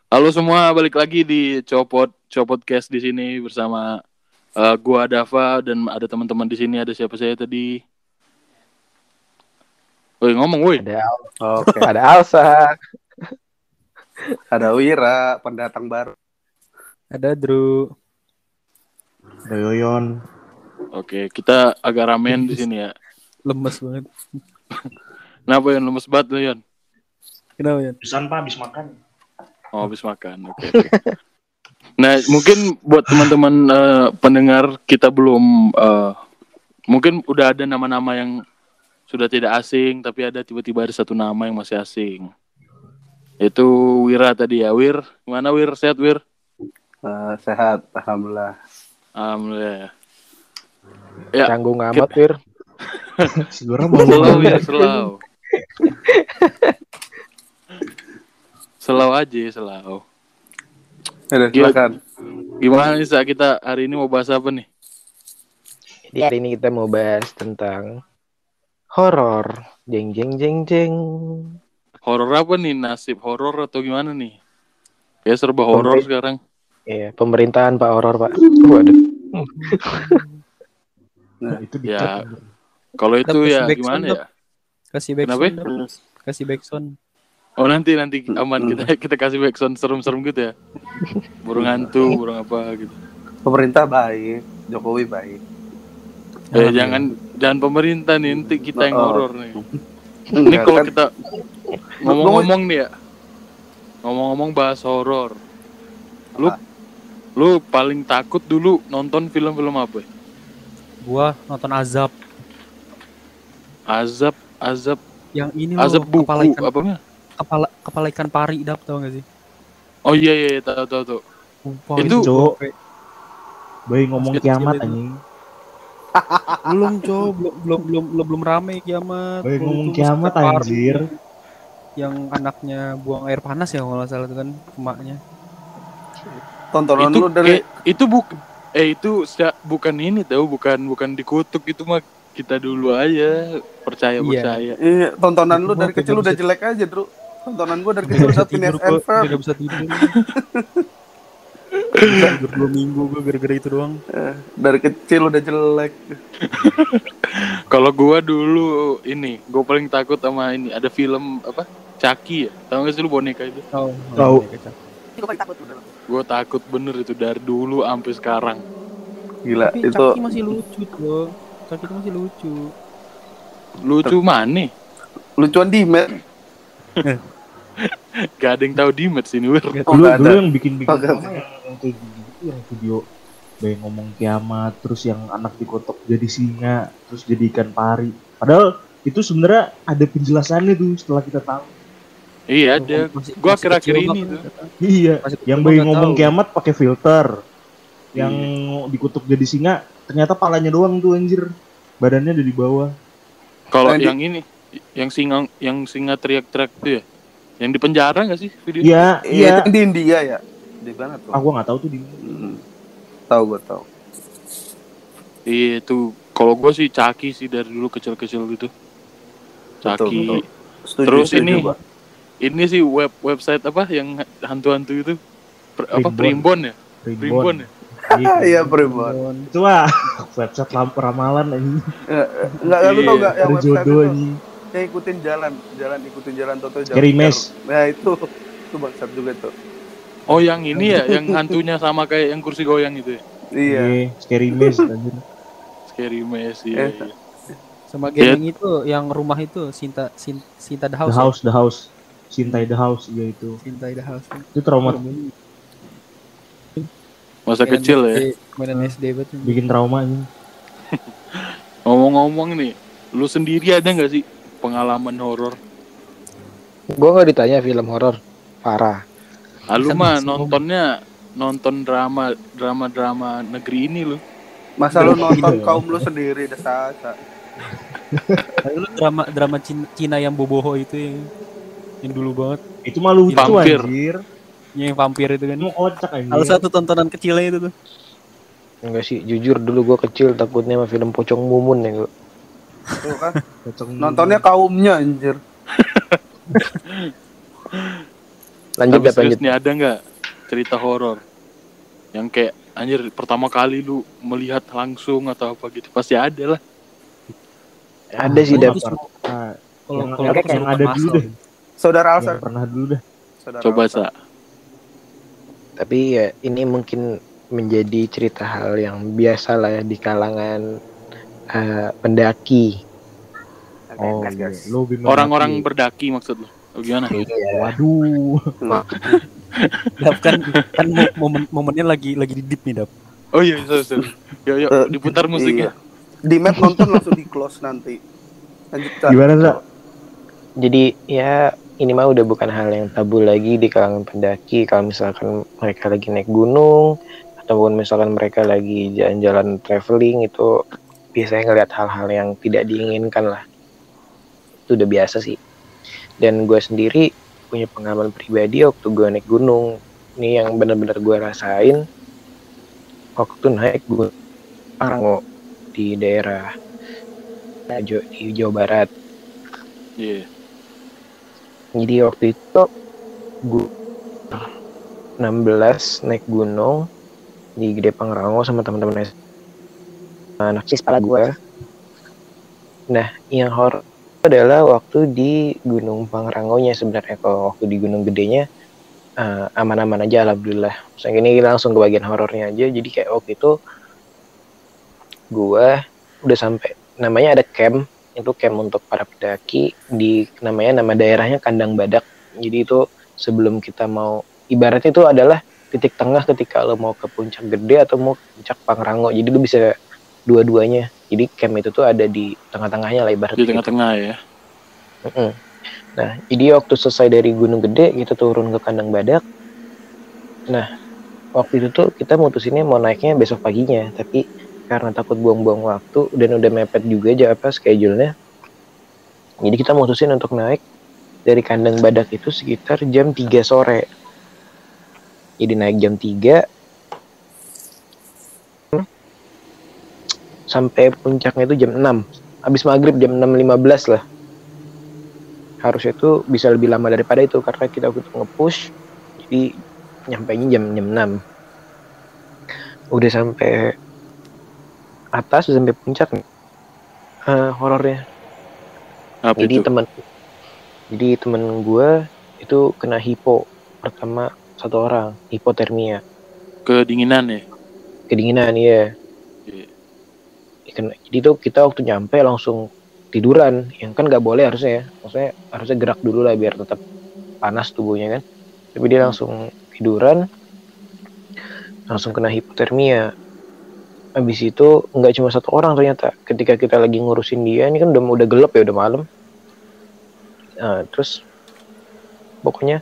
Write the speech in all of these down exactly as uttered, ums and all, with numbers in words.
Halo semua, balik lagi di Copot Copodcast di sini bersama uh, gua Dava dan ada teman-teman di sini. Ada siapa saya tadi? Woi ngomong, woi. Ada Al- Oke. ada Alsa, Ada Wira, pendatang baru. Ada Drew. Ada Yoyon. Oke, kita agak ramen di sini ya. Lemes banget. Kenapa Yon lemes banget lu Yon? Kenapa ya? Pesan Pak habis makan. Oh, habis makan. Oke. oke. Nah, mungkin buat teman-teman uh, pendengar kita belum uh, mungkin udah ada nama-nama yang sudah tidak asing, tapi ada tiba-tiba ada satu nama yang masih asing. Itu Wira tadi ya. Wir, gimana Wir? Sehat Wir? Uh, sehat, alhamdulillah. Alhamdulillah. Ya, canggung amat Wir. Segera mau slow Wir, slow. Slow aja, slow. Udah, silakan. Gimana nih saat kita hari ini mau bahas apa nih? Jadi hari ini kita mau bahas tentang horor. Jeng jeng jeng jeng. Horor apa nih? Nasib horor atau gimana nih? Ya serba horor Pemerintah. sekarang. Iya, pemerintahan Pak horor Pak. Waduh. Nah, itu Ya, dicek. kalau itu Kasih ya backsound, gimana Dok. ya? Kasih Kenapa? backsound. Kasih backsound. Oh nanti nanti aman kita kita kasih backsound serem-serem gitu ya. Burung hantu, burung apa gitu. Pemerintah baik, Jokowi baik. Eh jangan jangan pemerintah nih, nanti kita yang Oh. horor nih. Ini Enggak, kalau kan? kita ngomong-ngomong nih ya. Ngomong-ngomong bahas horor. Lu Apa? lu paling takut dulu nonton film-film apa? Gua nonton Azab. Azab, azab, Yang ini loh, azab buku kepala ikan, apa namanya? kepala, kepala ikan pari dap, tau gak sih? Oh iya iya iya, tahu tahu tahu. Sumpah, Itu- Cok. Bayi ngomong Kecil kiamat itu. anjing. belum Cok, belum belum belum belum, belum rame kiamat. Bayi Belum ngomong itu kiamat ikan pari. anjir. Yang anaknya buang air panas ya kalau nggak salah itu kan emaknya. Tontonan Itu lu dari kayak- itu buk eh itu sia- bukan ini tahu, bukan bukan dikutuk itu mah kita dulu aja percaya Iya. percaya. iya, tontonan lu Itu dari gua kecil tidak udah bisa- jelek aja, Bro. Tontonan gua dari Tidak kecil bisa udah tidur Phineas and gua, Ferb. tidak bisa tidur. Bisa tidur dua minggu gua gara-gara itu doang. Eh, Dari kecil udah jelek. Kalau gua dulu ini, gua paling takut sama ini, ada film apa? Chucky ya. Tahu enggak sih lu boneka itu? Oh, Tahu. Gua paling takut udah. Gua takut bener itu dari dulu sampai sekarang. Gila, Tapi itu Chucky masih lucu tuh. Chucky itu masih lucu. Lucu mana? lucuan Dimet. Gak ada yang tahu Dimet sini, Wir. Oh, Dulu nggak dulu ada. yang bikin-bikin Oh, nggak apa yang, yang kayak gitu, yang video bayi ngomong kiamat, terus yang anak dikotok jadi singa, terus jadi ikan pari. Padahal itu sebenarnya ada penjelasannya tuh setelah kita tahu. Iya ada. Masih- Gua masih akhir-akhir kecil ini banget. tuh. Iya, Masih yang gua bayi nggak ngomong tahu. kiamat pakai filter. Yang Iya. dikutuk jadi singa, ternyata palanya doang tuh anjir. Badannya ada di bawah. Kalau Nah, di- yang ini, yang singa yang singa teriak-teriak tuh ya. Yang di penjara enggak sih video? Iya, Iya, iya. itu di India ya. Di mana tuh? Aku nggak tahu tuh di mana. Hmm. Tahu gua tahu. Iya itu. Kalau gua sih Chucky sih dari dulu kecil-kecil gitu. Betul, Chucky. betul. Setuju, Terus setuju, ini gua. ini sih web website apa yang hantu-hantu itu? Per- apa Primbon. Primbon ya? Primbon Primbon. ya? Ah, iya, Primbon. Itu lah website lampu ramalan anjing. Eh, Enggak, enggak lu Iya. tau enggak yang Ada website jodoh itu? anjing. Yang ikutin jalan, jalan ikutin jalan Toto jalan. Scary Maze. Nah, itu itu bangsat juga tuh. Oh yang ini ya, yang hantunya sama kayak yang kursi goyang itu ya? Iya. Scary Maze anjir. Scary Maze iya. Eh, iya. Sama game yang itu, yang rumah itu, Sinta Sin- Sinta the House. The House, The House. Cintai The House, iya itu. Ya? Sinta the House. Itu trauma, Masa Mainan kecil ya. S D, Mainan S D banget. bikin trauma anjing. Ngomong-ngomong nih, lu sendiri ada nggak sih pengalaman horor? Gua nggak ditanya film horor. Parah. Ah, lu Kan mah masih nontonnya nonton drama drama drama negeri ini lu. Masa lu nonton Iya. kaum lu sendiri dah sasa. Tapi lu drama drama Cina, Cina yang boboho itu yang, yang dulu banget, Itu mah lucu Vampir. anjir. yang vampir itu kan. Mau kocak anjir. Salah satu tontonan kecilnya itu tuh. Enggak sih, jujur dulu gua kecil takutnya sama film Pocong Mumun ya gua. Tuh kan. Kocak Nontonnya kaumnya anjir. Lanjut Tapi dah, lanjut. serius nih, ada nggak cerita horor yang kayak anjir pertama kali lu melihat langsung atau apa gitu? Pasti ada lah. Ada sih, gua Dap. nggak pernah. Ah, Kalau yang, kalau yang, Oke, aku yang suka ada masal. dulu deh. Saudara Alsa. Yang pernah dulu dah. Saudara Coba Alsa. Sa. Tapi ya ini mungkin menjadi cerita hal yang biasa lah ya di kalangan eh, pendaki. Oh Gas, iya. gas. Lo lebih Orang-orang mendaki. berdaki maksud lu? Oh, gimana? Iya. Waduh. Dap kan kan mo- momen momennya lagi lagi di deep nih Dap. Oh iya, sorry, sorry. Yo yo, Eh, diputar musiknya. Iya. Di map nonton langsung di close nanti. Lanjut Kak. Gimana Sa? Jadi ya ini mah udah bukan hal yang tabu lagi di kalangan pendaki. Kalau misalkan mereka lagi naik gunung ataupun misalkan mereka lagi jalan-jalan traveling itu biasanya ngelihat hal-hal yang tidak diinginkan lah. Itu udah biasa sih. Dan gue sendiri punya pengalaman pribadi waktu gue naik gunung. Ini yang benar-benar gue rasain waktu naik gunung Pangrango di daerah Jo- di Jawa Barat. Iya. Jadi waktu itu gue enam belas naik gunung di Gede Pangrango sama teman-teman S- anak sis pala gue. Nah, yang horor adalah waktu di Gunung Pangrangonya sebenarnya. Kalau waktu di Gunung Gedenya eh, aman-aman aja alhamdulillah. Misalnya ini langsung ke bagian horornya aja. Jadi kayak waktu itu gue udah sampai, namanya ada camp, itu camp untuk para pendaki di namanya nama daerahnya Kandang Badak. Jadi itu sebelum kita mau, ibaratnya itu adalah titik tengah ketika lo mau ke Puncak Gede atau mau ke Puncak Pangrango. Jadi lo bisa dua-duanya. Jadi camp itu tuh ada di tengah-tengahnya lah Di ibaratnya. gitu. tengah-tengah ya. Mm-mm. Nah, jadi waktu selesai dari Gunung Gede kita turun ke Kandang Badak. Nah, waktu itu tuh kita mutusinnya mau naiknya besok paginya, tapi karena takut buang-buang waktu dan udah mepet juga aja apa schedule-nya. Jadi kita mutusin untuk naik dari Kandang Badak itu sekitar jam tiga sore. Jadi naik jam tiga sampai puncaknya itu jam enam. Habis maghrib jam enam lima belas lah. Harusnya itu bisa lebih lama daripada itu karena kita waktu itu nge-push. Jadi nyampainya jam jam enam. Udah sampai atas, udah sampai puncak nih. Uh, horornya. Apa Jadi itu? teman Jadi teman gue itu kena hipo pertama satu orang, hipotermia, Kedinginan ya. kedinginan ya. Iya. Kena- Jadi tuh kita waktu nyampe langsung tiduran, yang kan nggak boleh harusnya ya, maksudnya harusnya gerak dulu lah biar tetap panas tubuhnya kan. Tapi dia langsung tiduran, langsung kena hipotermia. Habis itu nggak cuma satu orang ternyata. Ketika kita lagi ngurusin dia, ini kan udah udah gelap ya, udah malam. Nah, terus pokoknya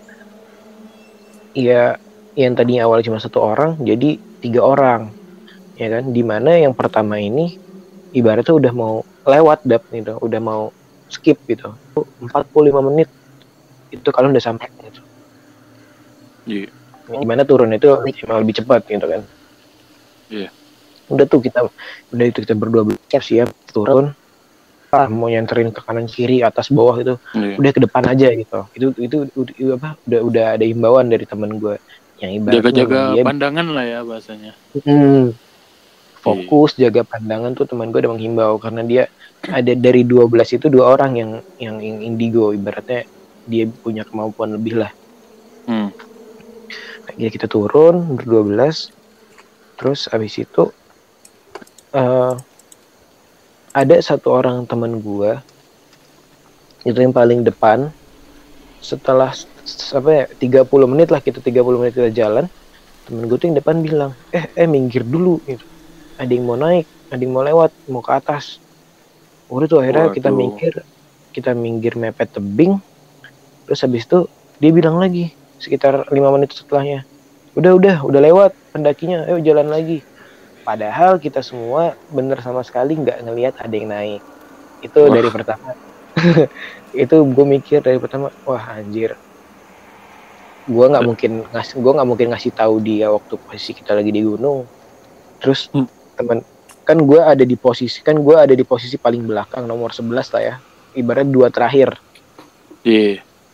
ya yang tadinya awalnya cuma satu orang jadi tiga orang, ya kan? Dimana yang pertama ini ibaratnya udah mau lewat dap gitu, udah mau skip gitu. empat puluh lima menit itu kalau udah sampai gitu. Iya. Gimana turun itu emang lebih cepat gitu kan. Iya. Udah tuh kita udah itu kita berdua siap-siap turun. Ah, mau nyanterin ke kanan kiri atas bawah itu Iya. udah ke depan aja gitu. Itu itu, itu, itu apa udah udah ada himbauan dari teman gue yang ibaratnya Jaga-jaga dia pandangan lah ya bahasanya. hmm, fokus jaga pandangan tuh. Teman gue udah menghimbau karena dia ada dari dua belas itu dua orang yang yang, yang indigo, ibaratnya dia punya kemampuan lebih lah. Hmm. Jadi kita turun berdua belas, terus abis itu uh, ada satu orang teman gue itu yang paling depan. Setelah apa ya tiga puluh menit lah kita tiga puluh menit kita jalan, temen gue tuh yang depan bilang eh eh minggir dulu gitu, ada yang mau naik, ada yang mau lewat, mau ke atas. Udah tuh akhirnya kita Waduh. minggir kita minggir mepet tebing. Terus habis itu dia bilang lagi sekitar lima menit setelahnya, udah udah udah lewat pendakinya, ayo jalan lagi. Padahal kita semua bener sama sekali nggak ngelihat ada yang naik. Itu Wah. dari pertama. Itu gue mikir dari pertama, wah anjir, gue nggak mungkin ngasih gue nggak mungkin ngasih tahu dia waktu posisi kita lagi di gunung. Terus Hmm. teman kan gue ada di posisi kan gue ada di posisi paling belakang nomor sebelas lah ya, ibarat dua terakhir. Iya.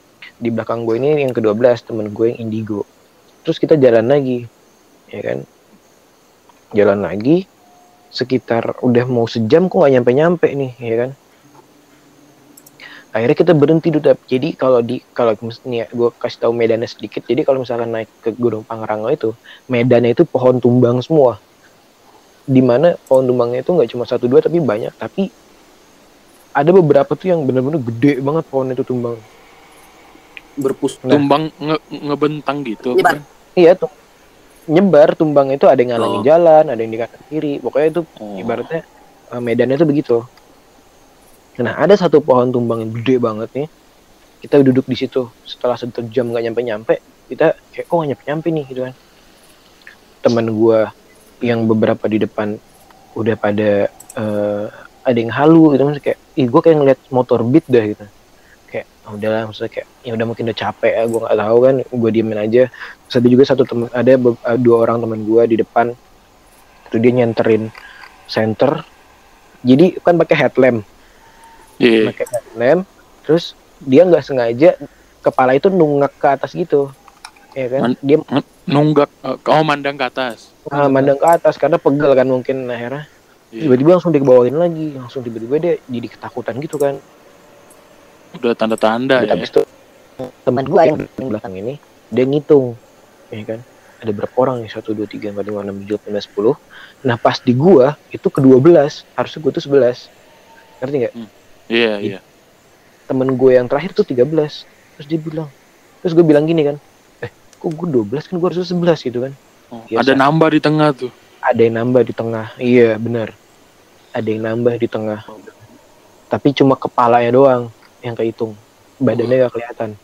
di belakang gue ini yang kedua belas, temen gue yang indigo. Terus kita jalan lagi, ya kan? Jalan lagi, sekitar udah mau sejam kok nggak nyampe-nyampe nih, ya kan? Akhirnya kita berhenti dulu. Jadi kalau di kalau misalnya gue kasih tahu medannya sedikit. Jadi kalau misalkan naik ke Gunung Pangrango itu, medannya itu pohon tumbang semua. Dimana pohon tumbangnya itu nggak cuma satu dua tapi banyak. Tapi ada beberapa tuh yang benar-benar gede banget pohon itu tumbang. Berpus. Nah. Tumbang nge ngebentang gitu. Nyebar. Kan? Iya tuh. Nyebar tumbang itu ada yang ngalangin Oh. jalan, ada yang di kanan kiri. Pokoknya itu Oh. ibaratnya uh, medannya itu begitu. Nah, ada satu pohon tumbang yang gede banget nih. Kita duduk di situ. Setelah satu jam nggak nyampe-nyampe, kita kayak kok nggak nyampe-nyampe nih gitu kan. Teman gua yang beberapa di depan udah pada uh, ada yang halu gitu, maksudnya kayak ih gue kayak ngeliat motor beat dah gitu. Kayak oh, udahlah, maksudnya kayak ya udah mungkin udah capek ya, gue nggak tahu kan, gue diemin aja. Terus ada juga satu teman, ada be- dua orang teman gue di depan, itu dia nyenterin center, jadi kan pakai headlamp, Iya. pakai headlamp, terus dia nggak sengaja kepala itu nunggak ke atas gitu, ya kan? Man- Dia Nunggak, oh mandang ke atas. uh, mandang ke atas karena pegel kan mungkin, akhirnya Iya. tiba-tiba langsung dibawain lagi, langsung tiba-tiba dia jadi ketakutan gitu kan. Udah tanda-tanda Dan ya. habis itu teman gue yang di belakang ini dia ngitung, ya kan, ada berapa orang nih, satu dua tiga empat lima enam tujuh delapan sepuluh. Nah pas di gua itu ke dua belas, harusnya gue tuh sebelas, ngerti nggak? Iya, iya. Temen gue yang terakhir tuh tiga belas. Terus dia bilang, terus gue bilang gini kan, eh kok gue dua belas, kan gue harusnya sebelas gitu kan. Oh, Biasa. ada nambah di tengah tuh. Ada yang nambah di tengah, iya benar, ada yang nambah di tengah, tapi cuma kepalanya doang yang kehitung, badannya gak kelihatan.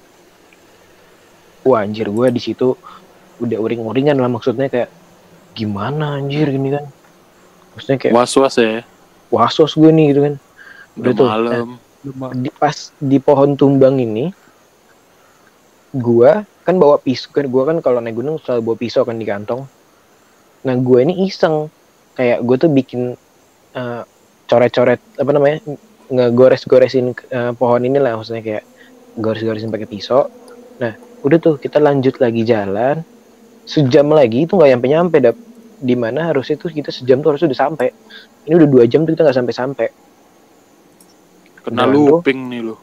Wah anjir, gue di situ udah uring-uringan lah, maksudnya kayak gimana anjir gini kan, maksudnya kayak Was-was ya. was-was gue nih gitu kan. Udah tuh, malam. nah, di, pas di pohon tumbang ini, gue kan bawa pisau kan, gue kan kalau naik gunung selalu bawa pisau kan di kantong. Nah gue ini iseng, kayak gue tuh bikin uh, coret-coret apa namanya, ngegores-goresin uh, pohon inilah, maksudnya kayak gores-goresin pakai pisau. Nah udah tuh kita lanjut lagi jalan, sejam lagi itu nggak nyampe-nyampe, dap. Dimana harusnya tuh kita sejam tuh harusnya udah sampai. Ini udah dua jam tuh kita nggak sampai-sampai. Kena Jalan looping nih lu.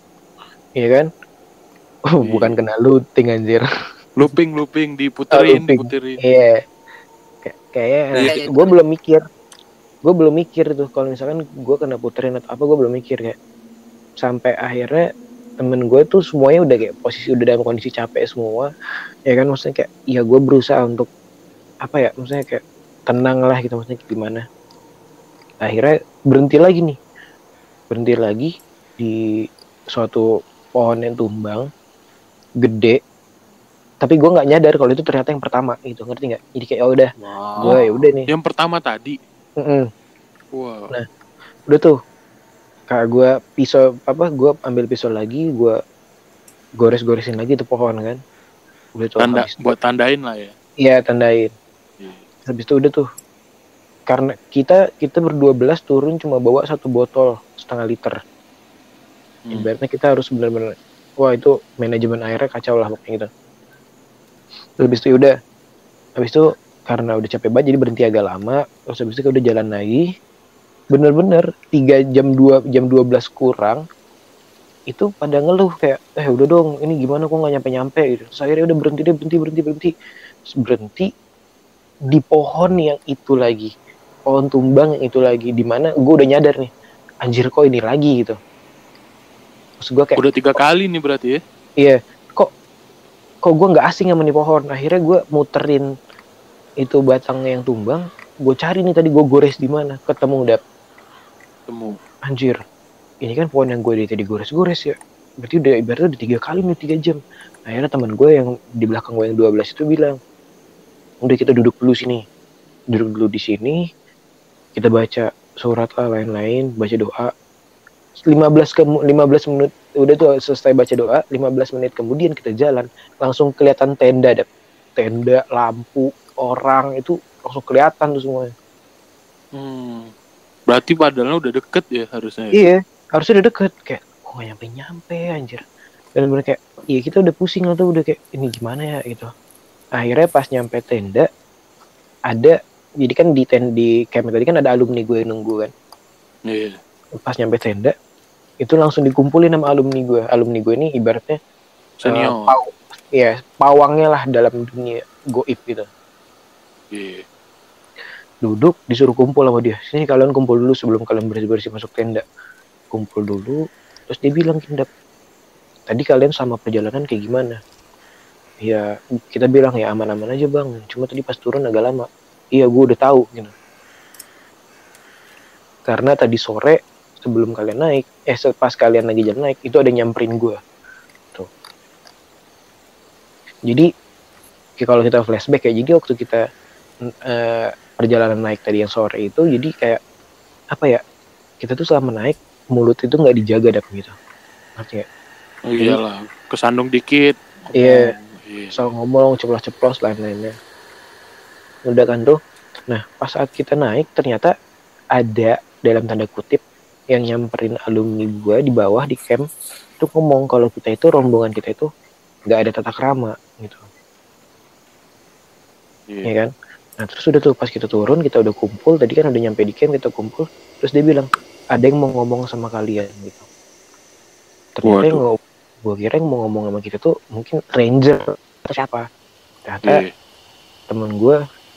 Iya kan? Oh, Iya. bukan kena looting anjir. Looping, looping, Oh, diputerin, looping. diputerin. Iya. Kay- Kayaknya Iya. gue belum mikir. Gue belum mikir tuh kalau misalkan gue kena puterin atau apa, gue belum mikir kayak. Sampai akhirnya temen gue tuh semuanya udah kayak posisi udah dalam kondisi capek semua. Ya kan, maksudnya kayak ya gue berusaha untuk apa ya, maksudnya kayak tenang lah gitu, maksudnya gimana. Akhirnya berhenti lagi nih. Berhenti lagi di suatu pohon yang tumbang gede, tapi gue nggak nyadar kalau itu ternyata yang pertama gitu, ngerti nggak? Jadi kayak oh udah, Wow. gue ya udah nih. Yang pertama tadi. Mm-mm. Wow. Nah, udah tuh, kayak gue pisau apa, gue ambil pisau lagi, gue gores-goresin lagi tuh pohon kan. Udah tuh, Tanda, habis itu, buat tandain lah ya. iya tandain. Iya. Habis itu udah tuh, karena kita kita berdua belas turun cuma bawa satu botol setengah liter. Hmm. Ibaratnya kita harus benar-benar, wah itu manajemen airnya kacau lah pokoknya gitu. Terus habis itu udah, habis itu karena udah capek banget jadi berhenti agak lama. Terus habis itu udah jalan lagi, bener-bener tiga jam dua jam dua belas kurang itu pada ngeluh kayak eh udah dong ini gimana kok nggak nyampe-nyampe gitu. Terus akhirnya udah berhenti deh, berhenti berhenti berhenti Terus berhenti di pohon yang itu lagi, pohon tumbang yang itu lagi, dimana gue udah nyadar nih anjir kok ini lagi gitu. Terus gue kayak Udah tiga kali nih berarti ya. iya, kok kok gue nggak asing sama nih pohon. Akhirnya gue muterin itu batangnya yang tumbang, gue cari nih tadi gue gores di mana, ketemu udah Temu. anjir. Ini kan pohon yang gue dari tadi gores-gores ya. Berarti udah ibaratnya udah tiga kali nih tiga jam. Akhirnya teman gue yang di belakang gue yang dua belas itu bilang, udah kita duduk dulu sini, duduk dulu di sini, kita baca surat lah lain-lain, baca doa. lima belas ke lima belas menit udah tuh selesai baca doa, lima belas menit kemudian kita jalan, langsung kelihatan tenda, dap. Tenda, lampu, orang itu langsung kelihatan tuh semuanya. Hmm. Berarti padahal udah deket ya harusnya. Ya? Iya, harusnya udah deket, kayak kok nggak nyampe-nyampe anjir. Dan bener kayak, iya kita udah pusing lah tuh, udah kayak ini gimana ya gitu. Akhirnya pas nyampe tenda, ada, jadi kan di tenda di camp tadi kan ada alumni gue yang nunggu kan. Iya. Pas nyampe tenda, itu langsung dikumpulin sama alumni gue. Alumni gue ini ibaratnya Senior. Uh, paw, ya pawangnya lah dalam dunia goib gitu. Iya. Duduk disuruh kumpul sama dia. Sini kalian kumpul dulu sebelum kalian bersih-bersih masuk tenda. Kumpul dulu. Terus dia bilang Kindap, tadi kalian sama perjalanan kayak gimana? Ya kita bilang ya aman-aman aja bang. Cuma tadi pas turun agak lama. Iya gue udah tahu gitu. Karena tadi sore sebelum kalian naik, eh pas kalian lagi jalan naik itu ada nyamperin gue. Tuh. Jadi kalau kita flashback ya, jadi waktu kita uh, perjalanan naik tadi yang sore itu, jadi kayak apa ya? Kita tuh selama naik mulut itu nggak dijaga dap gitu. Ngerti ya? Oh iyalah, kesandung dikit. Iya. Iya. Soal ngomong ceplos-ceplos lain-lainnya. Udah kan tuh. Nah, pas saat kita naik ternyata ada dalam tanda kutip yang nyamperin alumni gue di bawah di camp itu ngomong kalau kita itu rombongan kita itu nggak ada tata krama gitu. Iya. Ya kan? Nah terus udah tuh pas kita turun kita udah kumpul tadi kan udah nyampe di camp kita kumpul terus dia bilang ada yang mau ngomong sama kalian gitu. Ternyata yang ngomong, gue kira yang mau ngomong sama kita tuh mungkin ranger atau siapa. Ternyata Iya. temen gue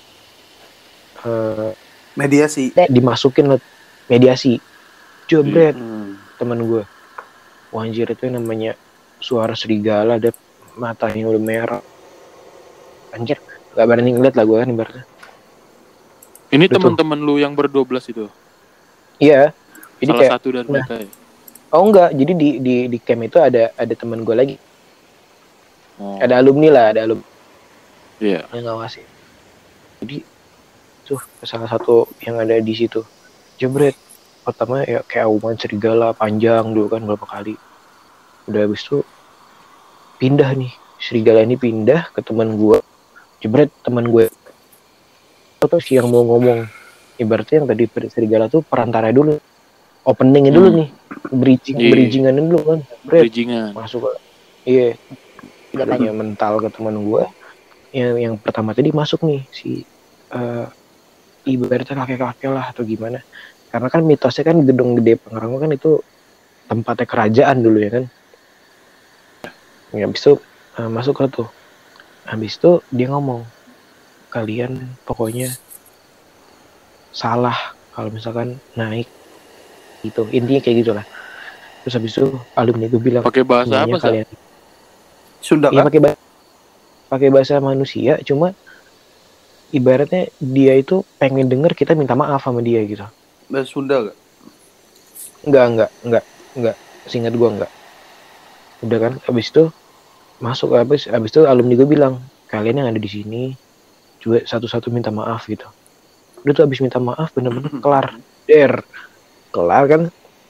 uh, Mediasi. dimasukin mediasi. Jebret Hmm. temen gue. Wah anjir itu yang namanya suara serigala ada matanya udah merah. Anjir gak berani ngeliat lah gue kan ibaratnya. Ini Betul. teman-teman lu yang berdua belas itu. Iya. Jadi Salah kayak, satu dari nah, mereka ya. oh enggak, jadi di di di camp itu ada ada teman gue lagi. Oh. Ada alumni lah, ada alumni Iya. yang ngawasin. Jadi tuh salah satu yang ada di situ. Jebret. Pertama ya kayak auman serigala panjang dulu kan berapa kali. Udah habis itu pindah nih. Serigala ini pindah ke teman gue. Jebret teman gue. Terus yang mau ngomong ibaratnya yang tadi serigala tuh perantara dulu. Openingnya dulu Hmm. nih. Bridging Iya. bridgingannya dulu kan. Jebret. Bridgingan. Masuk ke iya. Tidak tanya mental ke teman gue. Yang yang pertama tadi masuk nih si uh, ibaratnya kakek-kakek lah atau gimana. Karena kan mitosnya kan gedung gede Pangrango kan itu tempatnya kerajaan dulu ya kan. Ya, habis itu uh, masuk ke tuh. Habis itu dia ngomong, kalian pokoknya salah kalau misalkan naik gitu. Intinya kayak gitulah. Terus habis itu alumni gue bilang, Pakai bahasa apa sih? kalian? Sunda Iya kan? pakai bahasa pakai bahasa manusia, cuma ibaratnya dia itu pengen denger kita minta maaf sama dia gitu. Bahasa Sunda gak? Enggak, enggak, enggak, enggak. Seingat gua enggak. Udah kan, abis itu masuk abis, abis itu alumni gue bilang, kalian yang ada di sini juga satu-satu minta maaf gitu. Udah tuh abis minta maaf bener-bener kelar, der, kelar kan.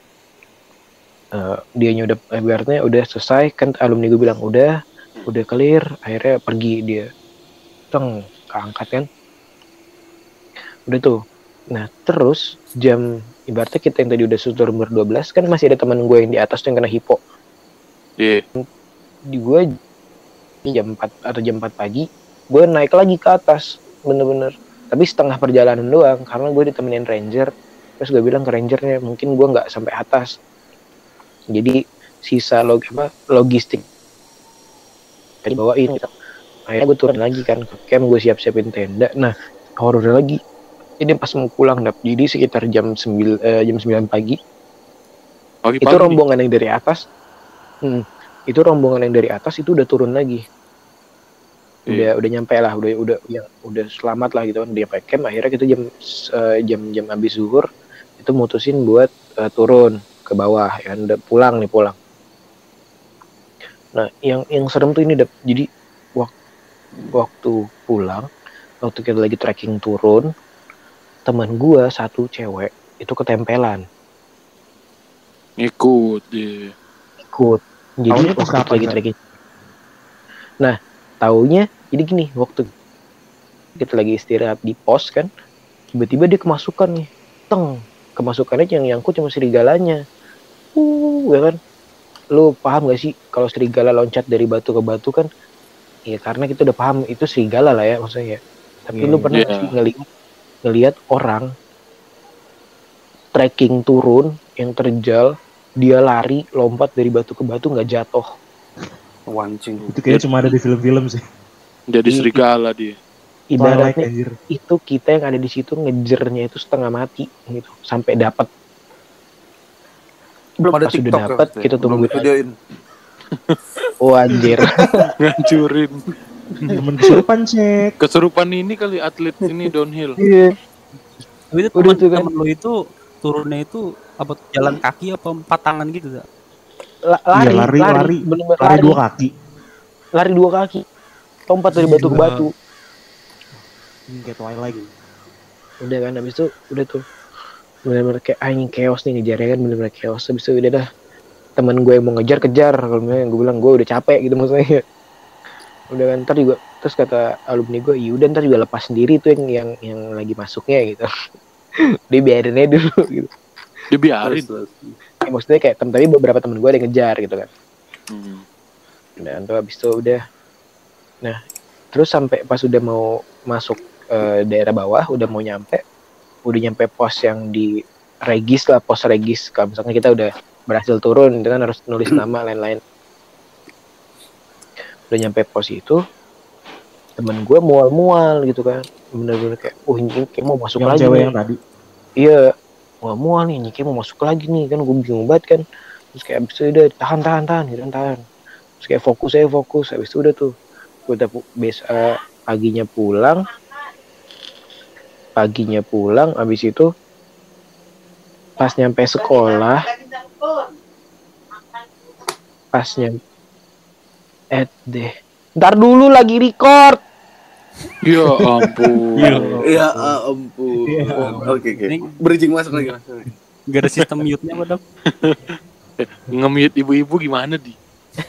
Uh, dianya udah, ibaratnya udah selesai kan alumni gue bilang udah, udah clear, akhirnya pergi dia, teng, keangkat kan. Udah tuh. Nah terus jam ibaratnya kita yang tadi udah sutur berdua belas kan masih ada teman gue yang di atas tuh yang kena hipo. Iya. Di gue jam empat atau jam empat pagi gue naik lagi ke atas bener-bener. Tapi setengah perjalanan doang karena gue ditemenin ranger. Terus gue bilang ke rangernya mungkin gue nggak sampai atas. Jadi sisa log apa logistik tadi bawain gitu. Akhirnya gue turun lagi kan ke camp gue siap-siapin tenda. Nah horor lagi. Ini pas mau pulang dap, jadi sekitar jam sembilan eh, jam sembilan pagi. Pagi-pagi Itu nih. rombongan yang dari atas. Hmm, itu rombongan yang dari atas itu udah turun lagi. Udah Iya. udah nyampe lah, udah udah ya, udah selamat lah gitu kan dia pakai camp. Akhirnya kita jam uh, jam jam habis zuhur itu mutusin buat uh, turun ke bawah ya, udah pulang nih pulang. Nah, yang yang serem tuh ini dap. Jadi waktu waktu pulang, waktu kita lagi trekking turun, teman gua satu cewek itu ketempelan Ikut. Iya. ikut jadi Taunya pas waktu kapan, lagi Kak? trekking nah taunya jadi gini waktu kita lagi istirahat di pos kan tiba-tiba dia kemasukan nih teng kemasukannya yang nyangkut cuma serigalanya uh ya kan lu paham gak sih kalau serigala loncat dari batu ke batu kan? Ya karena kita udah paham itu serigala lah ya maksudnya. Tapi Iya, lu iya. pernah Iya. gak sih ngelihat ngelihat orang trekking turun yang terjal, dia lari lompat dari batu ke batu nggak jatuh. Wancing. Itu kayaknya cuma ada di film-film sih. Jadi I- serigala dia. Twilight Ibaratnya anjir. itu kita yang ada di situ ngejernya itu setengah mati gitu sampai dapat. Belum ada Pas sudah TikTok ya, dapat, Mas, ya? kita Belum tungguin videoin. Oh anjir. Ngancurin. Temen kesurupan cek. Keserupan ini kali atlet ini downhill. Iya. Tapi itu Udah teman tuh kan. teman lo itu turunnya itu apa jalan kaki apa empat tangan gitu tak? La- Iya, lari, lari, lari, lari. bener-bener Lari lari, dua kaki. lari dua kaki, lompat dari batu ke Gila. batu. Ini kayak Twilight. Udah kan, habis itu udah tuh bener-bener kayak anjing chaos nih ngejarnya kan bener-bener chaos. Habis itu udah dah teman gue yang mau ngejar kejar, kalau misalnya gue bilang gue udah capek gitu maksudnya. Udah kan ntar juga terus kata alumni gue, iya udah ntar juga lepas sendiri tuh yang yang yang lagi masuknya gitu. Dia biarin aja dulu gitu. Dibiarin. Terus, terus. Ya, maksudnya kayak tem- tapi beberapa temen gue ada yang ngejar gitu kan. Hmm. Dan tuh habis itu udah. Nah, terus sampai pas udah mau masuk eh, daerah bawah, udah mau nyampe, udah nyampe pos yang di Regis lah, pos Regis. Kalau misalnya kita udah berhasil turun, itu kan harus nulis nama lain-lain. Udah nyampe pos itu, temen gue mual-mual gitu kan, bener-bener kayak, oh ini kayak mau masuk Yang lagi cewek nih. yang tadi. Iya, mual-mual nih, ini kayak mau masuk lagi nih kan, gue bingung banget kan. Terus kayak abis itu udah tahan tahan tahan gitu kan, tahan. Terus kayak fokus aja fokus, abis itu udah tuh, gue udah pu- bes eh, paginya pulang, paginya pulang, abis itu pas nyampe sekolah, pas nyampe, eh deh, ntar dulu lagi record. Ya ampun. Ya ampun. Iya. Oke oke. Ini- Bridging masuk lagi mas. Gak ada sistem mute-nya padahal. Nge-mute ibu-ibu gimana di?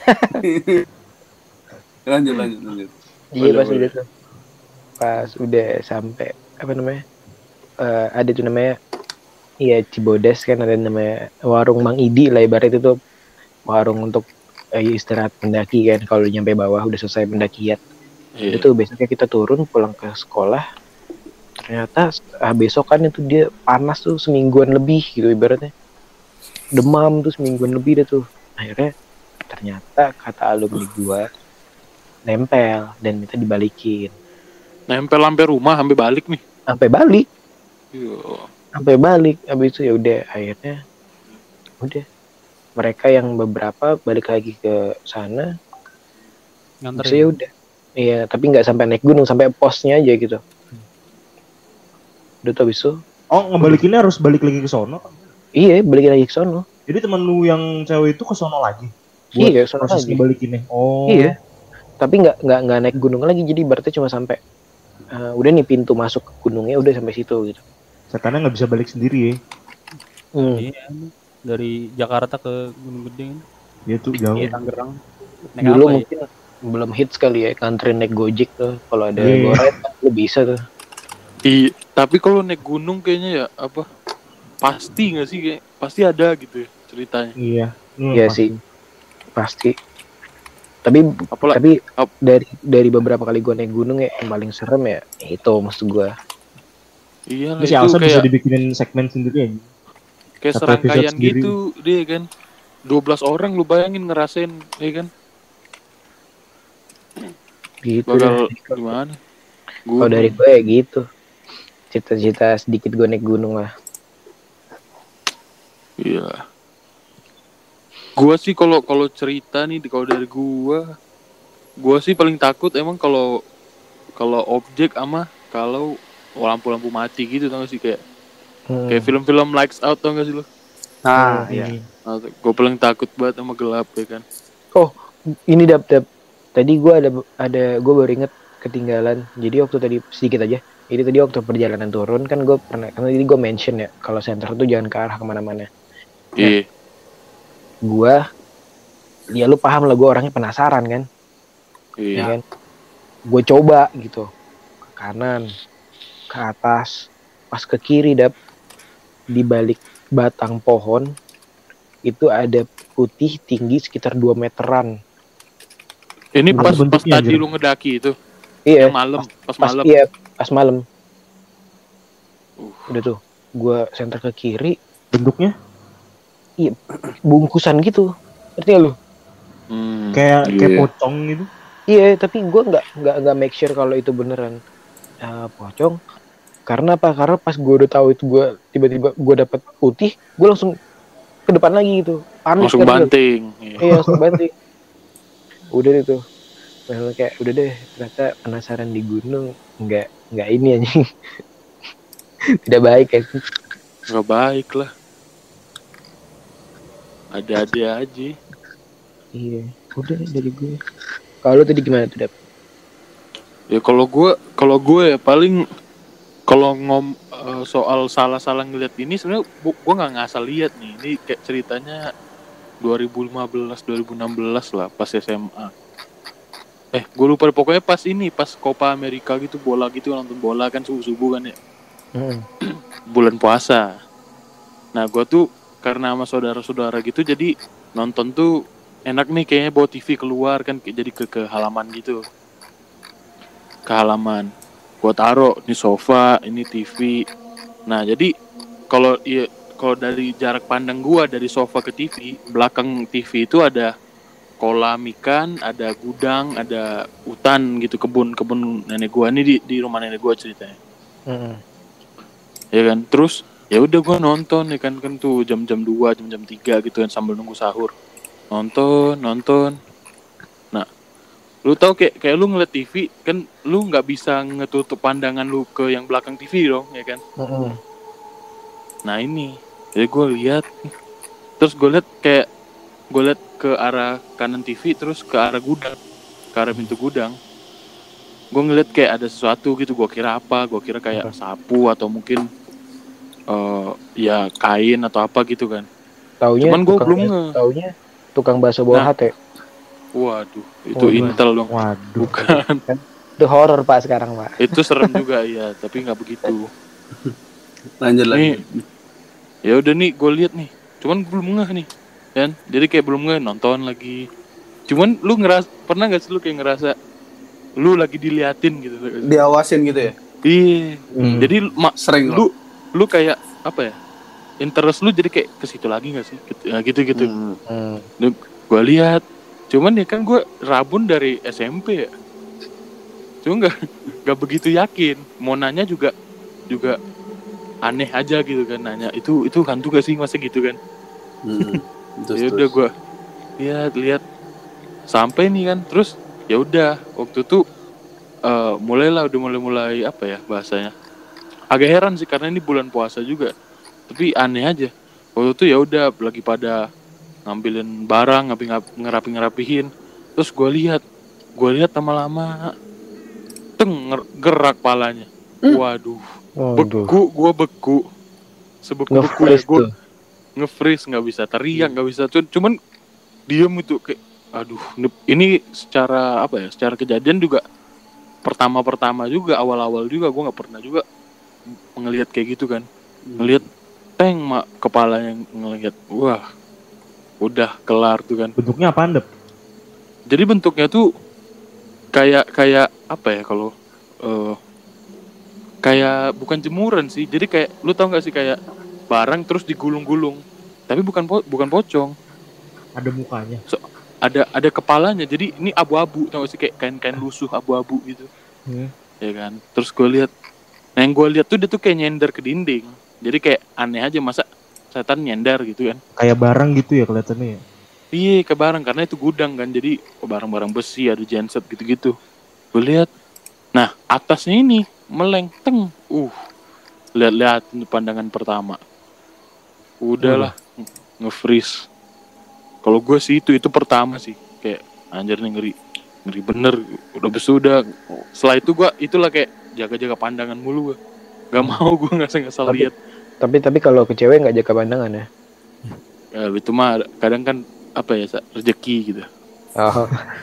Lanjut lanjut lanjut. Iya Boleh, pas boleh. udah tuh, pas udah sampai apa namanya, Eh, ada tuh namanya, iya Cibodas kan ada namanya warung Mang Idi lah ibarat itu tuh warung untuk eh, istirahat pendaki kan kalau nyampe bawah udah selesai pendakian. Iya. Itu besoknya kita turun pulang ke sekolah, ternyata ah, besok kan itu dia panas tuh semingguan lebih gitu ibaratnya, demam tuh semingguan lebih deh tuh. Akhirnya ternyata kata alumni gua nempel dan minta dibalikin. Nempel sampai rumah, sampai balik nih. Sampai balik, Yo. sampai balik. Habis itu ya udah akhirnya udah mereka yang beberapa balik lagi ke sana. Terus ya Nganterin. udah. Iya, tapi nggak sampai naik gunung, sampai posnya aja gitu. Udah tuh habis itu, Oh, ngebalikinnya harus balik lagi ke sono. iya balik lagi ke sono. Jadi temen lu yang cewek itu ke sono lagi. Iya, sono proses lagi. ngebalikinnya. Oh. Iya. Tapi nggak nggak nggak naik gunung lagi, jadi berarti cuma sampai eh, udah nih pintu masuk ke gunungnya udah sampai situ gitu. Sekarang nggak bisa balik sendiri ya. Hmm. Iya. Dari Jakarta ke Gunung Gede kan. Dia tuh jauh. Iya, Tangerang. Naik Dulu apa ya? mungkin belum hits kali ya, nganterin naik Gojek tuh. Kalau ada Iya. Goret lu bisa tuh. Iya, tapi kalau naik gunung kayaknya ya apa? Pasti nggak sih kayak pasti ada gitu ya ceritanya. Iya. Hmm, Iya pasti. sih. Pasti. Tapi Apalagi tapi ap- dari dari beberapa kali gue naik gunung ya yang paling serem ya itu maksud gue. iya lah Terus si itu Alsa bisa kayak dibikinin segmen sendiri aja. kayak satu serangkaian episode sendiri. gitu dia kan. dua belas orang lu bayangin ngerasain ya kan. Gitu. Bakal dah. gimana? Kalau dari gue ya gitu. Cita-cita sedikit gue naik gunung lah. Iya. Gua sih kalau kalau cerita nih kalau dari gua, gua sih paling takut emang kalau kalau objek ama kalau lampu-lampu mati gitu tau gak sih kayak Hmm. kayak film-film Lights Out tau gak sih lo? Nah, Hmm, iya. Nah, gue paling takut banget sama gelap ya kan. Oh, ini dap dap. Tadi gue ada ada gue baru inget ketinggalan. Jadi waktu tadi sedikit aja. Jadi tadi waktu perjalanan turun kan gue pernah karena tadi gue mention ya kalau center tuh jangan ke arah kemana-mana. Iya. Gue, ya lu paham lah gue orangnya penasaran kan, ya Iya. kan. Gue coba gitu ke kanan, ke atas, pas ke kiri dap di balik batang pohon itu ada putih tinggi sekitar dua meteran. Ini Apa pas pas bentuknya, tadi anjir? lu ngedaki itu. Iya. Yang malam, pas, Pas malam. iya, pas malam. Uh. Udah tuh, gua senter ke kiri, Bentuknya bungkusan gitu. Ngerti gak lu? Hmm, kayak kayak iya. pocong gitu. Iya, tapi gua nggak nggak nggak make sure kalau itu beneran uh, pocong. Karena apa? Karena pas gua udah tahu itu gua tiba-tiba gua dapet putih, gua langsung ke depan lagi gitu. Panik Langsung kan, gua. banting. Iya. Iya, langsung banting. Udah itu. Nah, kayak udah deh, ternyata penasaran di gunung nggak nggak ini anjing. Tidak baik kan. Gak baik lah. Ada-ada aja. Iya, udah dari gue. Kalau tadi gimana tuh, Dap? Ya kalau gue, kalau gue ya paling kalau ngom uh, soal salah-salah ngeliat ini sebenarnya gue nggak ngasal lihat nih. Ini kayak ceritanya dua ribu lima belas dua ribu enam belas lah pas S M A. Eh, gue lupa pokoknya pas ini, pas Copa America gitu, bola gitu, nonton bola kan subuh-subuh kan ya. Hmm. Bulan puasa. Nah, gue tuh karena sama saudara-saudara gitu jadi nonton tuh enak nih kayaknya bawa T V keluar kan, jadi ke ke halaman gitu. Ke halaman. Gue taruh ini sofa, ini T V. Nah, jadi kalau iya kalau dari jarak pandang gue dari sofa ke T V, belakang T V itu ada kolam ikan, ada gudang, ada hutan gitu, kebun-kebun nenek gue. Ini di di rumah nenek gue ceritanya. Hmm. Ya kan, terus ya udah gue nonton ya kan kan tuh jam-jam dua, jam-jam tiga gitu kan sambil nunggu sahur. Nonton, nonton. Nah, lu tau kayak kayak lu ngeliat T V kan lu nggak bisa ngetutup pandangan lu ke yang belakang T V dong, ya kan? Hmm. Nah ini, jadi gue lihat, terus gue lihat kayak gue lihat ke arah kanan T V, terus ke arah gudang, ke arah pintu gudang. Gue ngeliat kayak ada sesuatu gitu, gue kira apa? Gue kira kayak sapu atau mungkin uh, ya kain atau apa gitu kan. Taunya Cuman gue tukang belum bas- nge. Taunya tukang bakso bawah Nah. hati. Waduh, itu Waduh. Intel dong. Waduh. Bukan. Itu horor Pak sekarang, Pak. Itu serem juga ya, tapi nggak begitu. Lanjut lagi. Nih, ya udah nih, gue lihat nih. Cuman belum ngeh nih, kan? Jadi kayak belum ngeh, nonton lagi. Cuman lu ngeras, pernah nggak sih lu kayak ngerasa lu lagi diliatin gitu? Diawasin gitu ya? Iya. Hmm. Jadi mak, Sering lu lu kayak apa ya? Interest lu jadi kayak ke situ lagi nggak sih? Gitu, ya, gitu-gitu. Hmm. Hmm. Gue lihat. Cuman ya kan gue rabun dari S M P ya. Cuma nggak nggak begitu yakin. Mau nanya juga juga aneh aja gitu kan, nanya itu itu hantu gak sih, masa gitu kan? Hmm. Terus, Ya udah terus. gue lihat lihat sampai nih kan, terus ya udah waktu itu uh, mulailah udah mulai mulai apa ya bahasanya, agak heran sih karena ini bulan puasa juga, tapi aneh aja waktu itu. Ya udah lagi pada ngambilin barang, ngaping ngerapi ngerapihin, terus gue lihat gue lihat lama-lama teng gerak palanya. Waduh, Waduh. beku, gue beku sebeku-beku ya, Nge-freeze gue tuh. nge-freeze, nggak bisa teriak, nggak bisa, cuman diem itu kayak aduh. Ini secara apa ya, secara kejadian juga pertama-pertama juga, awal-awal juga gue nggak pernah juga ngelihat kayak gitu kan. Ngelihat teng mak kepala yang ngelihat, wah udah kelar tuh kan. Bentuknya apaan, Dep? Jadi bentuknya tuh kayak kayak apa ya kalau uh, kayak bukan jemuran sih, jadi kayak lu tau nggak sih kayak barang terus digulung-gulung, tapi bukan po- bukan pocong. Ada mukanya. So, ada ada kepalanya, jadi ini abu-abu, tau gak sih kayak kain-kain lusuh abu-abu gitu. Hmm. Ya kan, terus gue lihat, nah yang gue lihat tuh dia tuh kayak nyender ke dinding, jadi kayak aneh aja, masa setan nyender gitu kan. Kayak barang gitu ya kelihatannya ya. Iya, ke barang karena itu gudang kan, jadi barang-barang besi, ada genset gitu-gitu. Gue lihat, nah atasnya ini meleng, teng, uh, lihat-lihat pandangan pertama, udahlah nge-freeze. Kalau gue sih itu itu pertama sih, kayak anjir nih, ngeri, ngeri bener. Udah besudah, setelah itu gue itulah kayak jaga-jaga pandangan mulu gue, gak mau gue ngasal-ngasal Tapi- lihat. Tapi tapi kalau ke cewek nggak jaga pandangan ya. Ya, itu mah kadang kan apa ya, Sa, rezeki gitu. Oh.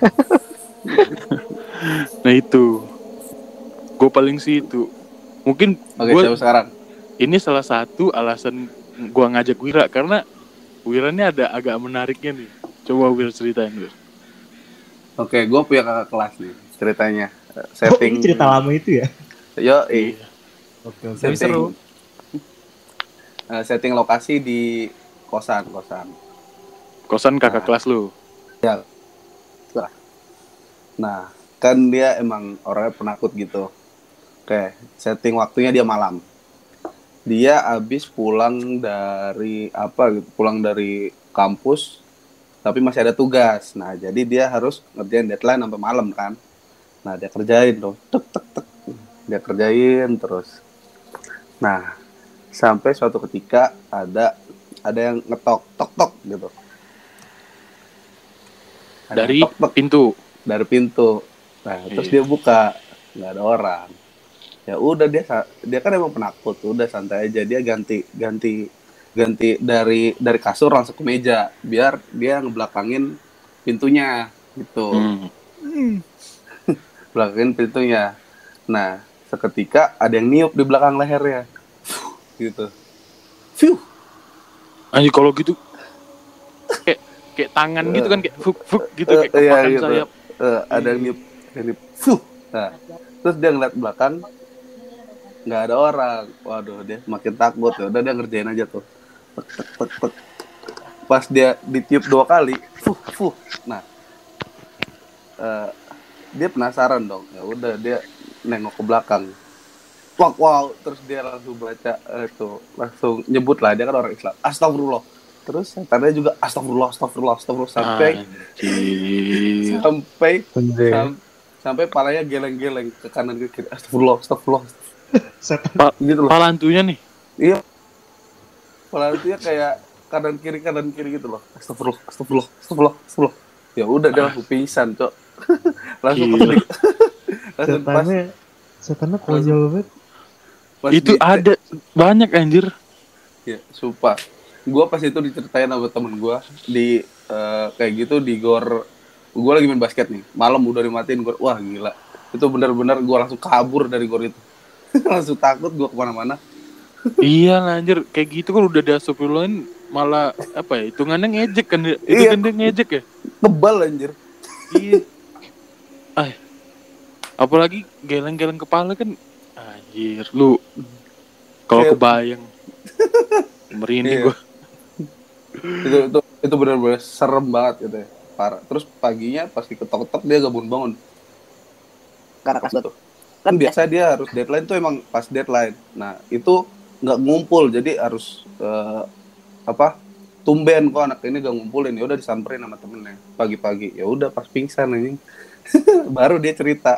Nah itu, gue paling sih itu. Mungkin Oke, gue siapa sekarang? ini salah satu alasan gue ngajak Wira, karena Wira ini ada agak menariknya nih. Coba Wir ceritain, Wir. Oke, gue punya kakak kelas nih ceritanya. Eh, Oh, Setting. ini cerita lama itu ya? Yo, eh. Oke, oke. Tapi seru. Eh, setting lokasi di kosan, kosan. Kosan kakak Nah. kelas lu. Nah, kan dia emang orangnya penakut gitu. Oke, setting waktunya dia malam. Dia abis pulang dari apa gitu, pulang dari kampus, tapi masih ada tugas. Nah, jadi dia harus ngerjain deadline sampai malam kan. Nah, dia kerjain tuh, tek tek tek. Dia kerjain terus. Nah, sampai suatu ketika ada ada yang ngetok tok tok gitu. Ada Dari yang tok tok pintu. dari pintu. Nah, terus dia buka, nggak ada orang. Ya udah dia sa- dia kan emang penakut, udah santai aja, dia ganti ganti ganti dari dari kasur langsung ke meja biar dia ngebelakangin pintunya gitu. Hmm. Belakangin pintunya. Nah, seketika ada yang niup di belakang lehernya. Gitu. Fiu. Anjir kalau gitu kayak kayak tangan gitu kan kayak fuk fuk gitu Eh, kayak iya, kepakan gitu. sayap. Eh, ada yang niup, ada yang niup. Fiu. Nah, terus dia ngeliat belakang nggak ada orang. Waduh, dia makin takut. Ya udah dia ngerjain aja tuh. Tek, tek, tek, tek. Pas dia ditiup dua kali, fuh, fuh. Nah, eh, dia penasaran dong. Ya udah dia nengok ke belakang. Wah, wow, terus dia langsung baca eh, tuh, langsung nyebut lah, dia kan orang Islam. Astagfirullah. Terus setannya juga astagfirullah, astagfirullah, astagfirullah sampai Anjir. sampai Anjir. sam- sampai palanya geleng-geleng ke kanan ke kiri. Astagfirullah, astagfirullah. Setan. Pa- Gitu loh. Palantunya nih. Iya. Palanya itu ya kayak kanan kiri kanan kiri gitu loh. Astagfirullah, astagfirullah, astagfirullah, astagfirullah. Ya udah dia langsung pingsan, Cok. langsung pas Gila. di- langsung pas, Setannya setannya konyol banget. pas Itu di- ada banyak anjir. Ya, sumpah. Gua pas itu diceritain sama temen gua di eh, kayak gitu di gor. Gua lagi main basket nih. Malam udah dimatiin gor. Wah, gila. Itu benar-benar gua langsung kabur dari gor itu. Langsung takut gua kemana-mana. Iya lah anjir kayak gitu kan udah diastagfirullahin malah apa ya hitungannya ngejek kan dia. Itu Iya. kan dia ngejek ya. Kebal anjir. Iya. Ay. Apalagi geleng-geleng kepala kan anjir lu kalau Kayak- kebayang merinding Iya. gua. itu itu itu benar-benar serem banget gitu ya. Parah. Terus paginya pas diketok-ketok dia gak bangun-bangun. Karena kelas tuh. Kan biasa dia harus deadline tuh emang pas deadline. Nah, itu nggak ngumpul jadi harus eh, apa? Tumben kok anak ini gak ngumpulin. Ya udah disamperin sama temennya pagi-pagi. Ya udah pas pingsan anjing. Baru dia cerita.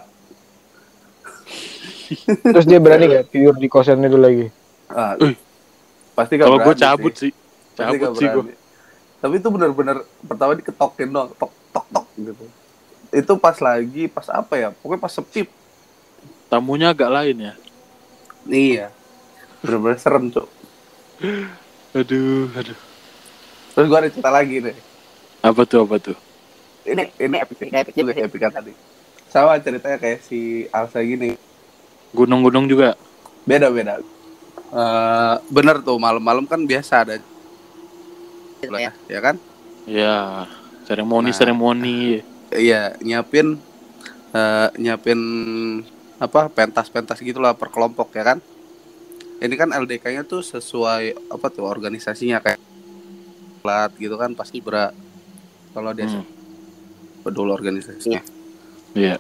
Terus dia berani gak tidur di kosan itu lagi? Ah, Eh. pasti gak Kalau gua berani cabut sih. sih. Pasti Cabut gak sih gua. berani. Tapi itu benar-benar pertama diketokin doang, tok tok tok gitu. Itu pas lagi, pas apa ya? Pokoknya pas sepi. Tamunya agak lain ya. Iya. Bener-bener serem, Cuk. Aduh, aduh. Terus gua ada cerita lagi nih. Apa tuh apa tuh? Ini ini epic, epic juga epic kan tadi. Sama ceritanya kayak si Alsa gini. Gunung-gunung juga. Beda-beda. Eh bener tuh malam-malam kan biasa ada ya, ya kan? Ya, seremoni Nah. seremoni. Iya, nyiapin eh, nyiapin apa pentas-pentas gitulah per kelompok ya kan. Ini kan L D K-nya tuh sesuai apa tuh organisasinya kayak plat gitu kan pasti berat. Kalau dia Hmm. peduli organisasinya. Iya.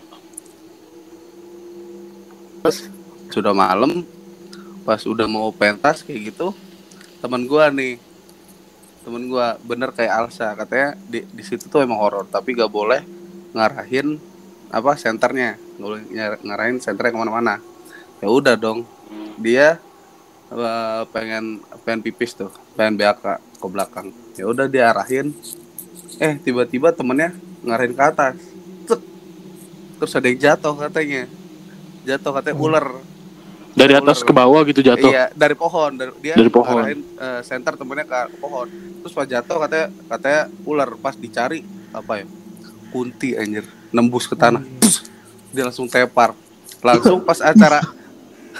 Terus sudah malam pas udah mau pentas kayak gitu teman gua nih temen gua bener kayak Alsa katanya di di situ tuh emang horor tapi gak boleh ngarahin apa senternya nggak boleh nyar- ngarahin senternya kemana-mana. Ya udah dong dia eh, pengen pengen pipis tuh pengen B A K ke belakang. Ya udah dia arahin eh tiba-tiba temennya ngarahin ke atas. Cek. Terus ada yang jatuh katanya jatuh katanya ular. Dari atas ke bawah gitu jatuh. Iya, dari pohon. Dari, dia Dari pohon. ngarahin uh, senter temennya ke, ke pohon. Terus pas jatuh katanya katanya ular, pas dicari apa ya? Kunti anjir, nembus ke tanah. Pus, dia langsung tepar. Langsung pas acara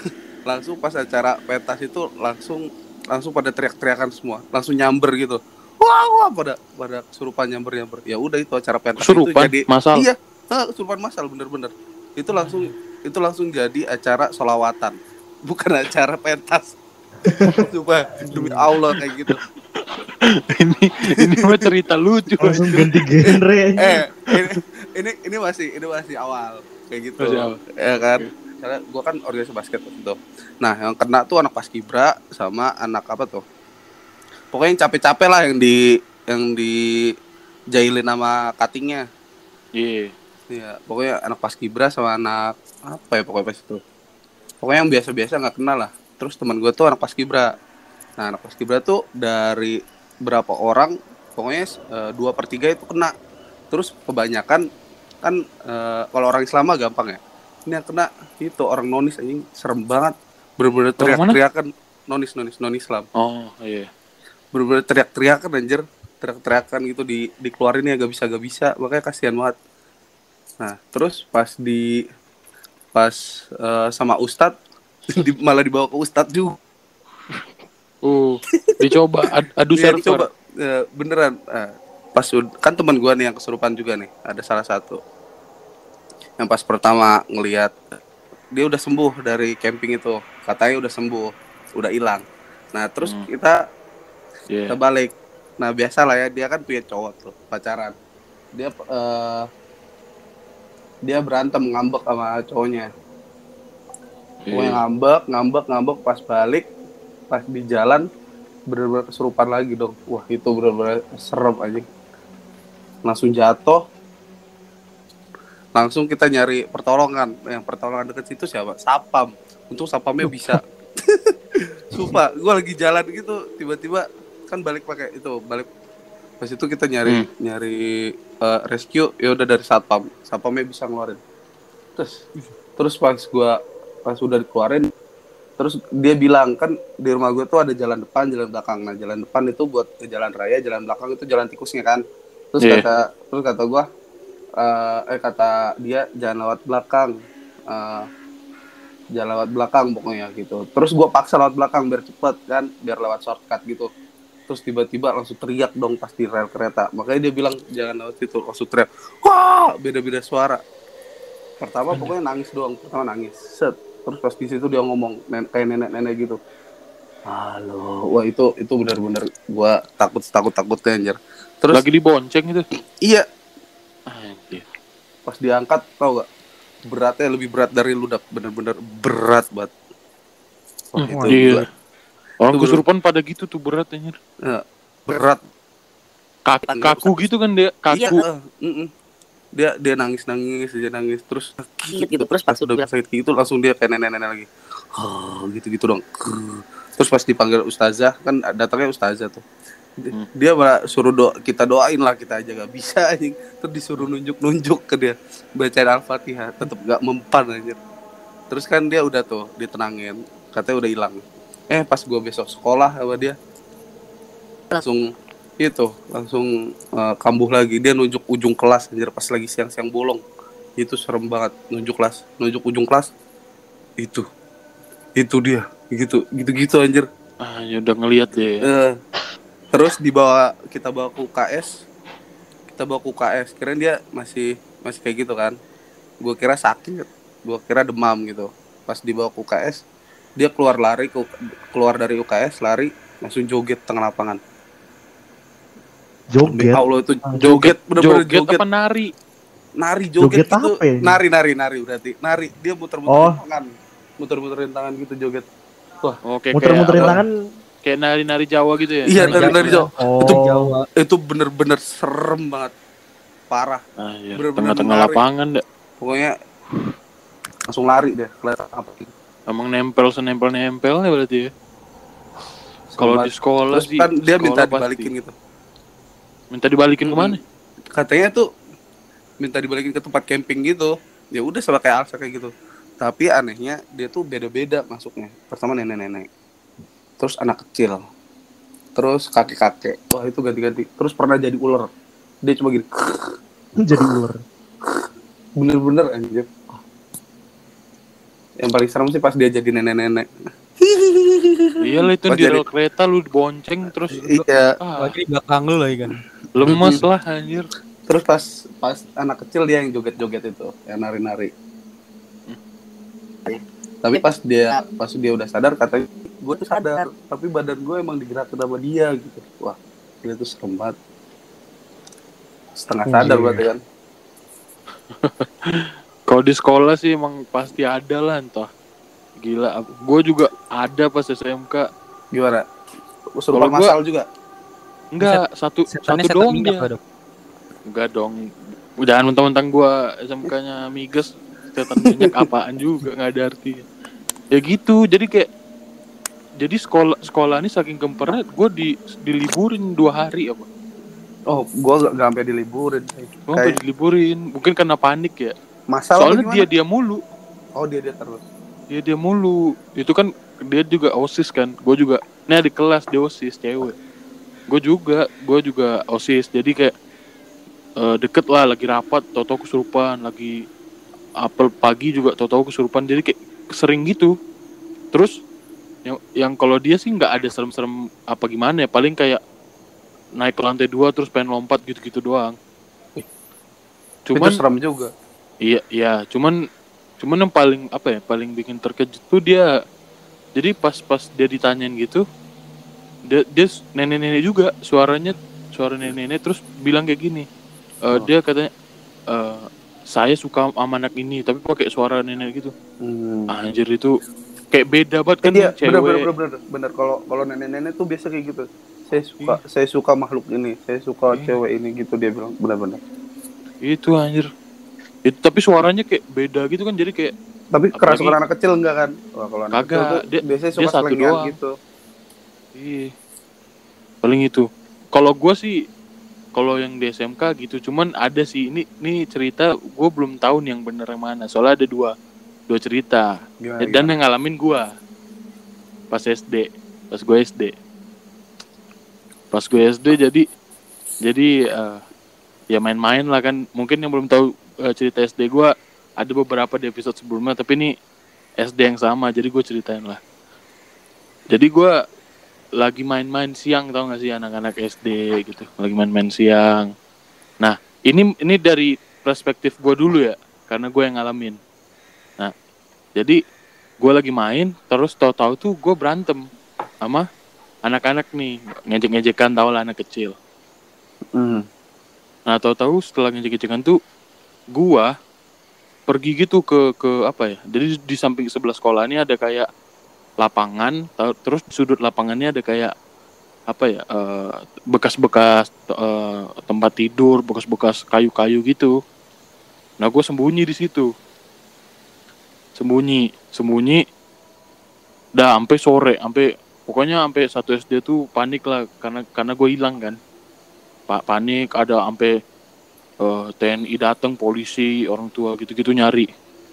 langsung pas acara pentas itu langsung langsung pada teriak-teriakan semua. Langsung nyamber gitu. wah wah pada pada kesurupan nyamber-nyamber. Ya udah itu acara pentas itu Kesurupan jadi masal. iya, ah, kesurupan masal bener-bener. Itu langsung itu langsung jadi acara solawatan, bukan acara pentas. Sumpah demi Allah kayak gitu. ini ini mah cerita lucu. Langsung ganti genre. Eh ini ini ini masih ini masih awal kayak gitu. Masih awal. Ya kan. Karena gue kan organisasi basket gitu. Nah yang kena tuh anak paskibra sama anak apa tuh? Pokoknya yang capek-capek lah yang di yang di jailin sama cuttingnya. Iya. Iya. Pokoknya anak paskibra sama anak apa ya pokoknya pas itu. Pokoknya yang biasa-biasa nggak kenal lah. Terus teman gue tuh anak paskibra. Nah anak paskibra tuh dari berapa orang, pokoknya uh, dua per tiga itu kena. Terus kebanyakan kan uh, kalau orang Islam mah gampang ya. Ini yang kena itu orang nonis anjing serem banget. Bener-bener teriak-teriakan nonis nonis non Islam. Oh iya. Bener-bener teriak-teriakan anjir, teriak-teriakan gitu di dikeluarin ya gak bisa gak bisa, makanya kasihan banget. Nah terus pas di pas uh, sama Ustadz di, malah dibawa ke Ustadz juga. Uh, dicoba ad, adu Iya, server. dicoba uh, beneran. Uh, pas kan teman gue nih yang kesurupan juga nih, ada salah satu yang pas pertama ngelihat dia udah sembuh dari camping itu, katanya udah sembuh, udah hilang. Nah terus hmm. kita yeah. kita balik. Nah biasa lah ya, dia kan punya cowok tuh pacaran. Dia uh, dia berantem ngambek sama cowoknya. Gue yeah. ngambek, ngambek, ngambek pas balik, pas di jalan bener-bener kesurupan lagi dong. Wah itu bener-bener serem aja. Langsung jatuh. Langsung kita nyari pertolongan. Yang pertolongan deket situ siapa? Sapam. Untung sapamnya bisa. Sumpah, gue lagi jalan gitu, tiba-tiba kan balik pakai itu, balik. Pas itu kita nyari hmm. nyari uh, rescue, ya udah dari satpam. Satpamnya bisa ngeluarin. Terus terus pas gue pas udah dikeluarin, terus dia bilang kan di rumah gue tuh ada jalan depan, jalan belakang. Nah jalan depan itu buat ke jalan raya, jalan belakang itu jalan tikusnya kan. Terus yeah. kata terus kata gue Uh, eh kata dia jangan lewat belakang, uh, jangan lewat belakang pokoknya gitu. Terus gue paksa lewat belakang biar cepet kan, biar lewat shortcut gitu. Terus tiba-tiba langsung teriak dong pas di rel kereta. Makanya dia bilang jangan lewat situ, langsung teriak. Wah, beda-beda suara. Pertama pokoknya nangis doang, pertama nangis. Set. Terus pas di situ dia ngomong nen- kayak nenek-nenek gitu. Halo, wah itu itu benar-benar gue takut takut takutnya anjir. Terus lagi dibonceng gitu. Iya. Anjir. Pas diangkat tau gak beratnya lebih berat dari ludak, bener-bener berat banget. Wah, itu iya. Orang itu kesurupan bener... pada gitu tuh berat anjir. Ya, berat. Kaku, kaku gitu kan dia, kaku. Iya, uh, uh-uh. Dia dia nangis-nangis, dia nangis terus sakit gitu. Terus pas udah sakit gitu langsung dia kayak nenek-nenek lagi. Oh, gitu-gitu dong. Terus pas dipanggil ustazah, kan datangnya ustazah tuh. Hmm. Dia malah suruh doa, kita doain lah, kita aja gak bisa anjing. Terus disuruh nunjuk-nunjuk ke dia, bacain Al-Fatihah, tetep gak mempan anjir. Terus kan dia udah tuh ditenangin, katanya udah hilang. Eh pas gue besok sekolah sama dia, langsung itu langsung uh, kambuh lagi. Dia nunjuk ujung kelas anjir pas lagi siang-siang bolong. Itu serem banget, nunjuk kelas, nunjuk ujung kelas. Itu itu dia, gitu gitu-gitu anjir. Ah, ya udah ngelihat ya. Uh, Terus dibawa, kita bawa ke U K S, kita bawa ke U K S, kirain dia masih masih kayak gitu kan. Gue kira sakit, gue kira demam gitu. Pas dibawa ke U K S, dia keluar lari ke keluar dari U K S, lari langsung joget tengah lapangan. Joget? Allah itu joget, bener-bener joget, joget. Apa nari? Nari joget, joget gitu, apa ya? nari nari nari berarti, nari dia muter-muterin oh. tangan, muter-muterin tangan gitu joget. Wah, oke, muter-muterin kayak, tangan. Kayak nari-nari Jawa gitu ya? Iya, nari-nari Jawa. Oh. Itu Jawa. Itu bener-bener serem banget. Parah. Ah, iya. Bener-bener tengah-tengah nari. Lapangan dah. Pokoknya langsung lari deh, kelihatan apa gitu. Emang nempel senempel-nempel ya berarti ya? Kalau di sekolah sih kan dia minta pasti dibalikin gitu. Minta dibalikin hmm. kemana? Katanya tuh minta dibalikin ke tempat camping gitu. Ya udah sama kayak Alsa kayak gitu. Tapi anehnya dia tuh beda-beda masuknya. Pertama nenek-nenek. Terus anak kecil, terus kakek-kakek, wah itu ganti-ganti. Terus pernah jadi ular, dia cuma gini, jadi ular, bener-bener anjir. Yang paling serem sih pas dia jadi nenek-nenek. Iya lah, itu Pas di jadi- rel kereta lu bonceng terus Iya. ah, Lagi di belakang lu lagi kan. lemes lah anjir. Terus pas pas anak kecil dia yang joget-joget itu, yang nari-nari. Tapi pas dia pas dia udah sadar katanya gue tuh sadar, tapi badan gue emang digerakkan sama dia gitu. Wah, dia tuh serem banget. Setengah sadar Anjir. berarti kan. Kalau di sekolah sih emang pasti ada lah entah. Gila, gue juga ada pas S M K. Gimana? Kalau Suruh gua- masal juga. Enggak, satu Setannya satu setan doang minyak dia. gak, Dok? Enggak dong. Jangan mentang-mentang gue S M K-nya migas, setan minyak apaan juga nggak ada artinya. Ya gitu, jadi kayak jadi sekolah sekolah ini saking gemparnya gue di diliburin dua hari apa? Oh, gue gak, gak sampai diliburin. Gue sampai diliburin, mungkin karena panik ya. Masal apa Soalnya gimana? dia dia mulu, Oh, dia dia terus. dia dia mulu. Itu kan dia juga OSIS kan, gue juga. Nah di kelas dia OSIS cewek. Gue juga, gue juga OSIS. Jadi kayak eh, deket lah, lagi rapat, tau-tau kesurupan, lagi apel pagi juga tau-tau kesurupan. Jadi kayak sering gitu. Terus yang, yang kalau dia sih nggak ada serem-serem apa gimana ya, paling kayak naik ke lantai dua terus pengen lompat gitu-gitu doang. Cuman Itu serem juga. iya iya, cuman cuman yang paling apa ya, paling bikin terkejut tuh dia. Jadi pas pas dia ditanyain gitu, dia, dia nenek-nenek juga, suaranya suara nenek-nenek, terus bilang kayak gini. Eh, Oh. Dia katanya eh, saya suka sama anak ini, tapi pakai suara nenek gitu. Hmm. Anjir, itu kayak beda banget Eh, kan dia cewek. bener bener bener bener bener kalau kalau nenek-nenek tuh biasa kayak gitu. Saya suka saya suka makhluk ini, saya suka Iya. cewek ini gitu dia bilang benar-benar. Itu anjir. Itu tapi suaranya kayak beda gitu kan, jadi kayak Tapi Apalagi- kerasukan anak kecil enggak kan? Wah, kalau anak Kagak, kecil tuh dia- biasanya dia suka satu selengean doang. gitu. Iya. Paling itu. Kalau gue sih, kalau yang di S M K gitu, cuman ada sih ini ini cerita gue belum tahu nih yang bener yang mana. Soalnya ada dua dua cerita. Gimana, Dan gimana? yang ngalamin gue pas S D, pas gue S D, pas gue S D jadi jadi eh, ya main-main lah kan. Mungkin yang belum tahu eh, cerita S D gue ada beberapa di episode sebelumnya, tapi ini S D yang sama, jadi gue ceritain lah. Jadi gue lagi main-main siang, tau gak sih anak-anak S D gitu, lagi main-main siang. Nah ini ini dari perspektif gue dulu ya, karena gue yang ngalamin. Nah jadi gue lagi main, terus tahu-tahu tuh gue berantem sama anak-anak nih, ngejek-ngejekan, tau lah anak kecil. Hmm. Nah tahu-tahu setelah ngejek-ngejekan tuh gue pergi gitu ke ke apa ya? Jadi di samping sebelah sekolah ini ada kayak lapangan, tahu- terus di sudut lapangannya ada kayak apa ya? eh, bekas-bekas eh, tempat tidur, bekas-bekas kayu-kayu gitu. Nah gue sembunyi di situ, sembunyi, sembunyi. Dah sampai sore, sampai pokoknya sampai satu S D tuh panik lah karena karena gue hilang kan. Pak panik, ada sampai Uh, T N I datang, polisi, orang tua gitu-gitu nyari.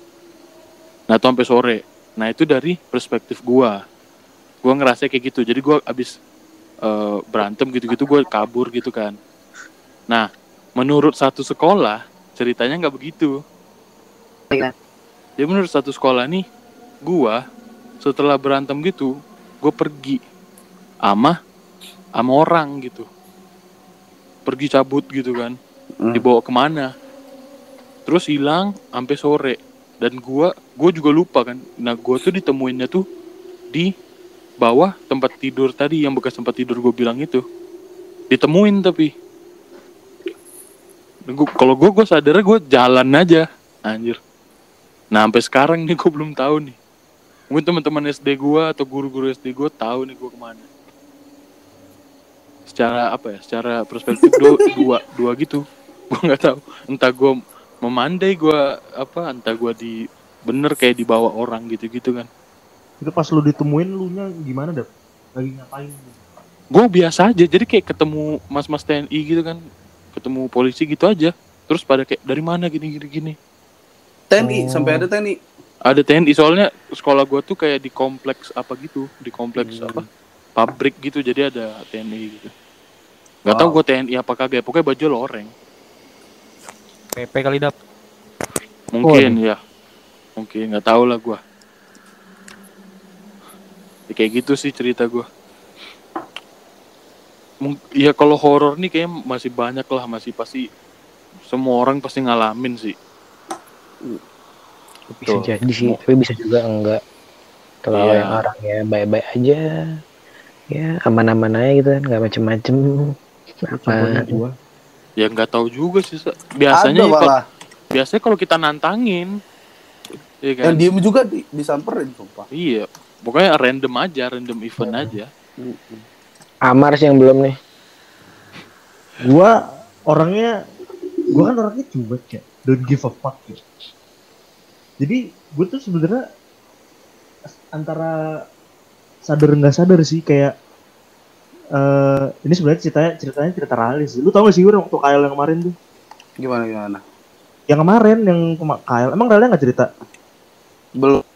Nah itu sampai sore. Nah itu dari perspektif gua. Gua ngerasa kayak gitu. Jadi gua abis uh, berantem gitu-gitu, gua kabur gitu kan. Nah menurut satu sekolah ceritanya nggak begitu. Jadi menurut satu sekolah nih, gua setelah berantem gitu, gua pergi ama ama orang gitu. Pergi cabut gitu kan. Hmm. Dibawa kemana, terus hilang sampai sore. Dan gua gua juga lupa kan. Nah gua tuh ditemuinnya tuh di bawah tempat tidur tadi, yang bekas tempat tidur gua bilang itu ditemuin. Tapi gua, kalau gua gua sadar gua jalan aja anjir. Nah sampai sekarang nih gua belum tahu nih, mungkin teman-teman S D gua atau guru-guru S D gua tahu nih gua kemana. Secara apa ya, secara perspektif dua dua, dua gitu. Gue nggak tahu, entah gue memandai, gue apa, entah gue di bener kayak dibawa orang gitu-gitu kan. Itu pas lu ditemuin lu nya gimana, Dap? Lagi ngapain? Gue biasa aja, jadi kayak ketemu mas-mas T N I gitu kan, ketemu polisi gitu aja. Terus pada kayak dari mana gini-gini gini. T N I Oh. sampai ada T N I. Ada T N I, soalnya sekolah gue tuh kayak di kompleks apa gitu, di kompleks Hmm. apa pabrik gitu, jadi ada T N I gitu. Gak tau Wow. gue T N I apa kagak, pokoknya baju loreng. P P kali, Dap. Mungkin ya, mungkin nggak tahu lah gue. Ya, kayak gitu sih cerita gue. Mung- Ya kalau horor nih kayak masih banyak lah, masih pasti semua orang pasti ngalamin sih. Bisa Tuh. jadi sih, Mau- tapi bisa juga enggak. Kalau Iya. yang orangnya baik-baik aja, ya aman-aman aja gitu kan, nggak macem-macem. Lu contohnya Apa? gua. Ya nggak tahu juga sih. Sa. Biasanya Ada kalau malah biasanya kalau kita nantangin, ya yang kan? diem juga di, disamperin sumpah. Iya. Pokoknya random aja, random event aja. Amar sih yang belum nih. Gua orangnya, gua kan orangnya cuek ya, don't give a fuck ya. Jadi gue tuh sebenarnya antara sadar nggak sadar sih kayak eh ini sebenarnya ceritanya ceritanya cerita realis sih. Lu tau gak sih gue waktu K L yang kemarin tuh? Gimana gimana? Yang kemarin yang kema- K L emang realnya nggak cerita? Belum.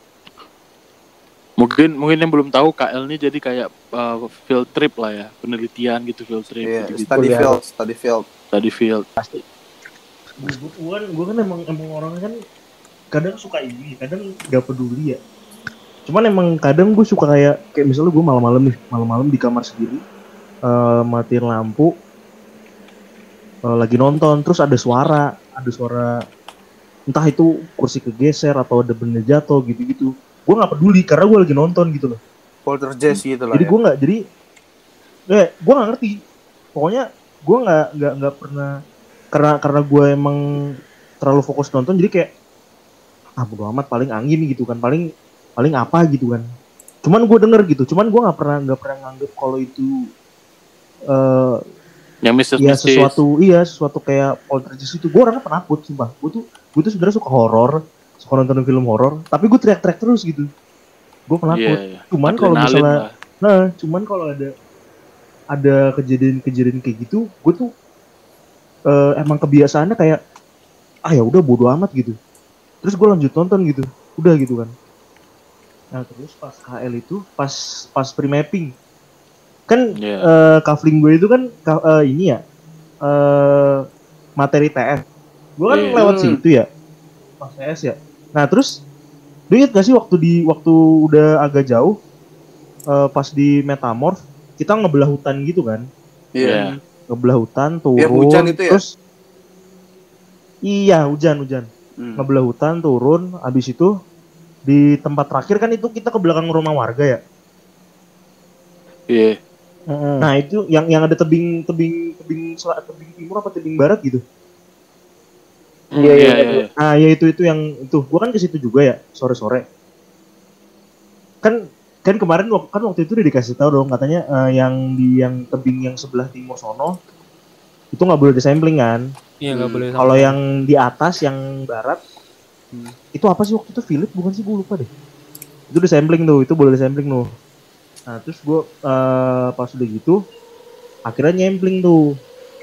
Mungkin mungkin yang belum tahu K L ini jadi kayak uh, field trip lah ya, penelitian gitu, field trip Iya, gitu. study Kuliah. field, study field. Tadi field. Gue kan gue kan emang emang orangnya kan kadang suka ini, kadang nggak peduli ya. Cuman emang kadang gue suka kayak kayak misalnya gue malam-malam nih, malam-malam di kamar sendiri, eh, matiin lampu, eh, lagi nonton, terus ada suara, ada suara entah itu kursi kegeser atau ada benda jatuh gitu-gitu. Gue nggak peduli karena gue lagi nonton gitu loh. Poltergeist gitu lah Jadi ya. gue nggak jadi, eh, gue nggak ngerti. Pokoknya gue nggak nggak nggak pernah karena karena gue emang terlalu fokus nonton jadi kayak ah bodo amat paling angin gitu kan paling paling apa gitu kan. Cuman gue denger gitu. Cuman gue nggak pernah nggak pernah nganggep kalau itu eh Yang mistis ya mistis. sesuatu iya sesuatu kayak poltergeist itu. Gue orangnya penakut sumpah. Gue tuh gue tuh sebenarnya suka horor, suka nonton film horor. Tapi gue teriak-teriak terus gitu. Gue penakut. Iya, iya. Cuman kalau Adrenalin misalnya lah. nah cuman kalau ada ada kejadian-kejadian kayak gitu, gue tuh eh, emang kebiasaannya kayak ah ya udah bodo amat gitu. Terus gue lanjut nonton gitu, udah gitu kan. Nah terus pas K L itu pas pas pre-mapping kan Iya. eh, kafling gue itu kan ka- eh, ini ya eh, materi T S. Gue kan Iya. lewat Hmm. situ ya pas T S ya. Nah terus lu inget gak sih waktu di waktu udah agak jauh eh, pas di Metamorph kita ngebelah hutan gitu kan? Iya. Ngebelah hutan turun Ya, hujan itu ya? terus iya hujan hujan Hmm. ngebelah hutan turun habis itu di tempat terakhir kan itu kita ke belakang rumah warga ya. Iya. Nah itu yang yang ada tebing tebing tebing sel- tebing timur apa tebing barat gitu. Hmm, Iya, iya, iya, iya. iya. Nah ya itu itu yang itu gua kan ke situ juga ya sore sore. Kan kan kemarin wak- kan waktu itu udah dikasih tahu dong katanya eh, yang di yang tebing yang sebelah timur sono itu nggak boleh disampling kan. Iya nggak Hmm. boleh. Kalau sampai- yang di atas yang barat Hmm. itu apa sih waktu itu Philip bukan sih gue lupa deh. Itu disampling tuh, itu boleh disampling tuh. Nah terus gue eh, pas udah gitu akhirnya nyempling tuh.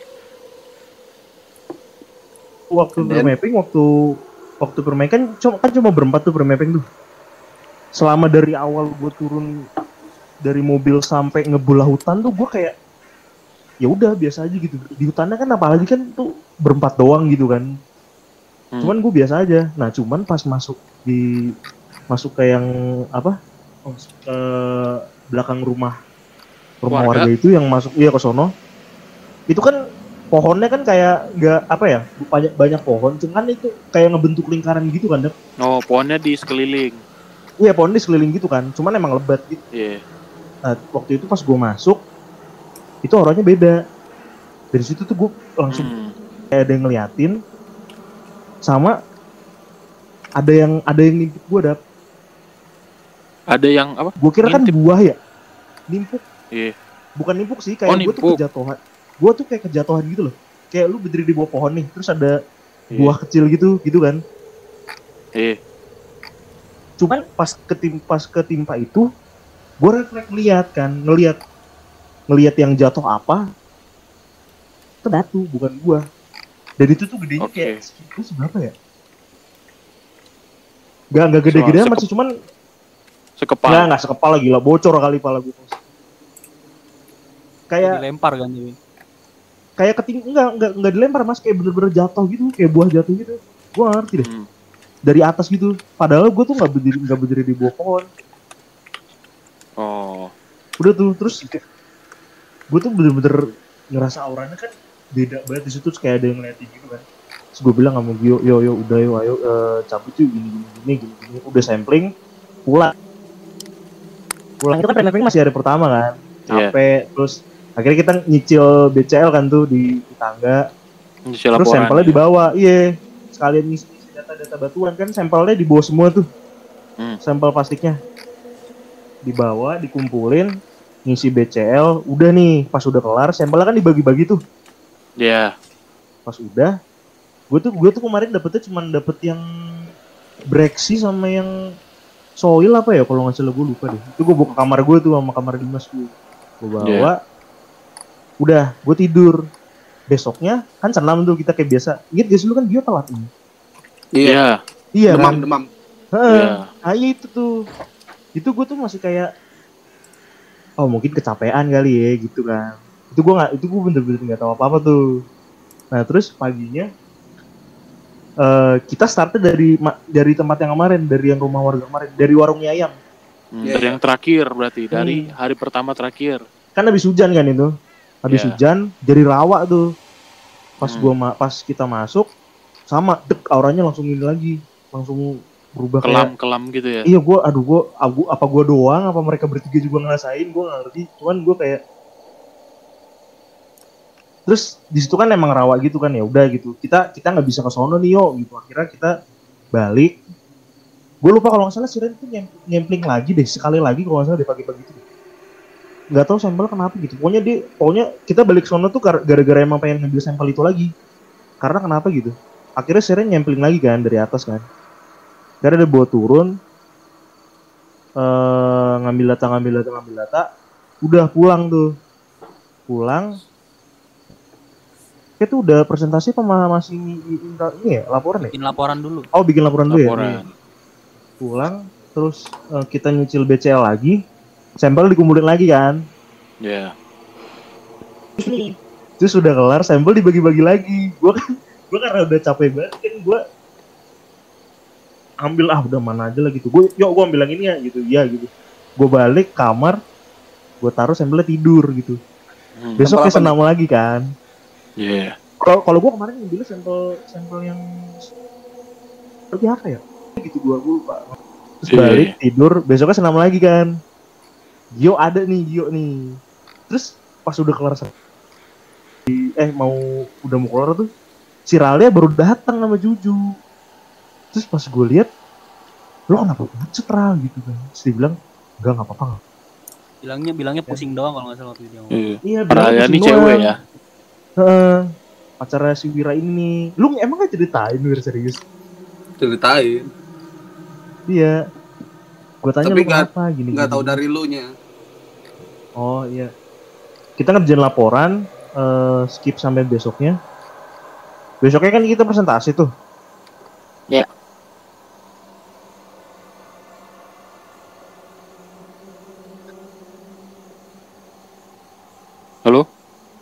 Waktu And then? pre-mapping waktu waktu pre-mapping kan cuma kan cuma berempat tuh pre-mapping tuh. Selama dari awal gue turun dari mobil sampai ngebelah hutan tuh gue kayak ya udah biasa aja gitu. Di hutannya kan apalagi kan tuh berempat doang gitu kan. Hmm. Cuman gue biasa aja. Nah cuman pas masuk di masuk ke yang apa oh, ke belakang rumah rumah Warga. warga, itu yang masuk iya ke sono itu kan pohonnya kan kayak nggak apa ya banyak banyak pohon cuman itu kayak ngebentuk lingkaran gitu kan Dep. Oh, pohonnya di sekeliling. Iya pohon di sekeliling gitu kan cuman emang lebat gitu. Iya. Nah waktu itu pas gue masuk itu orangnya beda dari situ tuh gue langsung Hmm. kayak ada yang ngeliatin sama ada yang ada yang nimpuk gue Dap. Ada yang apa? Gue kira kan Ngintip. buah ya nimpuk Iya. bukan nimpuk sih kayak Oh, gue tuh nimpuk. kejatuhan gue tuh kayak kejatuhan gitu loh kayak lu berdiri di bawah pohon nih terus ada Iya. buah kecil gitu gitu kan Iya. cuman pas ketim pas ketimpa itu gue refleks ngeliat kan ngeliat ngeliat yang jatuh apa itu batu bukan gua dan itu tuh gedenya Oke. kayak itu seberapa ya Gak, gak gede-gede Sekep- amat sih, cuman Sekepal. nggak nggak sekepala gila, bocor kali pala gue. Kayak dilempar kan jadi. kayak keting enggak enggak enggak dilempar mas, kayak bener-bener jatuh gitu, kayak buah jatuh gitu. Gue nggak ngerti deh. Hmm. Dari atas gitu. Padahal gue tuh nggak berdiri nggak berdiri di bawah pohon. Udah tuh terus gue tuh bener-bener ngerasa auranya kan beda banget di situ, terus kayak ada yang ngeliatin gitu kan. Terus gue bilang sama Gio, yo yo udah yo ayo uh, cabut yuk gini gini gini gini gini. Udah sampling, pulang. Pulang itu kan sampling masih hari pertama kan, capek. Yeah. Terus akhirnya kita nyicil B C L kan tuh di, di tangga. Nyicil terus sampelnya ya. Dibawa, iya. Sekalian ngisi data-data batuan kan, sampelnya dibawa semua tuh. Hmm. Sampel plastiknya dibawa, dikumpulin, ngisi B C L, udah nih pas udah kelar, sampelnya kan dibagi-bagi tuh. Iya. Yeah. Pas udah, gue tuh gue tuh kemarin dapetnya cuma dapet yang Brexy sama yang soil apa ya kalau nggak salah, gue lupa deh. Itu gue bawa ke kamar gue tuh sama kamar Dimas gue. Gue bawa, yeah. Udah, gue tidur. Besoknya kan senam tuh kita kayak biasa. Ingat gak sih lu kan dia telat ini? Iya. Iya. Demam, kan? demam. Heeh. Yeah. Ah iya itu tuh. Itu gue tuh masih kayak, oh mungkin kecapean kali ya gitu kan. Itu gue nggak, itu gue bener-bener nggak tahu apa-apa tuh. Nah terus paginya uh, kita startnya dari dari tempat yang kemarin, dari yang rumah warga kemarin, dari warungnya ayam. Hmm, dari yang terakhir berarti, dari hmm. hari pertama terakhir. Kan habis hujan kan itu, habis yeah. hujan jadi rawa tuh. Pas hmm. gua ma- pas kita masuk sama, dek auranya langsung ini lagi, langsung berubah kelam kayak kelam gitu ya. Iya gua, aduh gua, abu, apa gua doang, apa mereka bertiga juga ngerasain, gua nggak ngerti. Cuman gua kayak terus di situ kan emang rawa gitu kan, ya udah gitu kita kita nggak bisa ke sono nih yo gitu. Akhirnya kita balik, gue lupa kalau nggak salah Siren tuh nyempling lagi deh, sekali lagi kalau nggak salah di pagi-pagi itu nggak tahu sampel kenapa gitu. Pokoknya dia pokoknya kita balik sono tuh gara-gara emang pengen ngambil sampel itu lagi, karena kenapa gitu. Akhirnya Siren nyempling lagi kan dari atas kan, karena dia bawa turun, uh, ngambil data ngambil data ngambil data udah pulang tuh pulang itu udah presentasi apa masih ini ya laporan ya? Bikin laporan dulu. Oh bikin laporan, laporan. dulu ya? Pulang, terus uh, kita nyicil B C L lagi, sampel dikumpulin lagi kan? Iya. Yeah. Terus udah kelar, sampel dibagi-bagi lagi. Gue kan, gue karena udah capek banget kan, gue ambil ah udah mana aja lah gitu. Gue, yuk gue ambil yang ini ya gitu, ya gitu. Gue balik kamar, gue taruh sampelnya tidur gitu. Hmm. Besok kayak senam lagi kan? Iya. Yeah. Kalau kalau gue kemarin ngambil sampel sampel yang seperti apa ya? Gitu gue lupa. Terus yeah. balik tidur, besoknya senam lagi kan. Gio ada nih, Gio nih. Terus pas udah kelar eh mau udah mau kelar tuh, si Ralia baru datang sama Juju. Terus pas gue lihat, lo kenapa pucet Ral gitu kan? Terus dia bilang, enggak nggak apa-apa. Bilangnya bilangnya pusing doang kalau nggak salah waktu itu. Iya. Iya. Ralia nih cewek ya. Uh, pacarnya si Wira ini, lu emang gak ceritain Wira serius? Ceritain. Iya. Gue tanya tapi lu kenapa gini. Gak tahu dari lu nya. Oh iya. Kita ngerjain laporan, uh, skip sampai besoknya. Besoknya kan kita presentasi tuh. Ya. Yeah. Halo?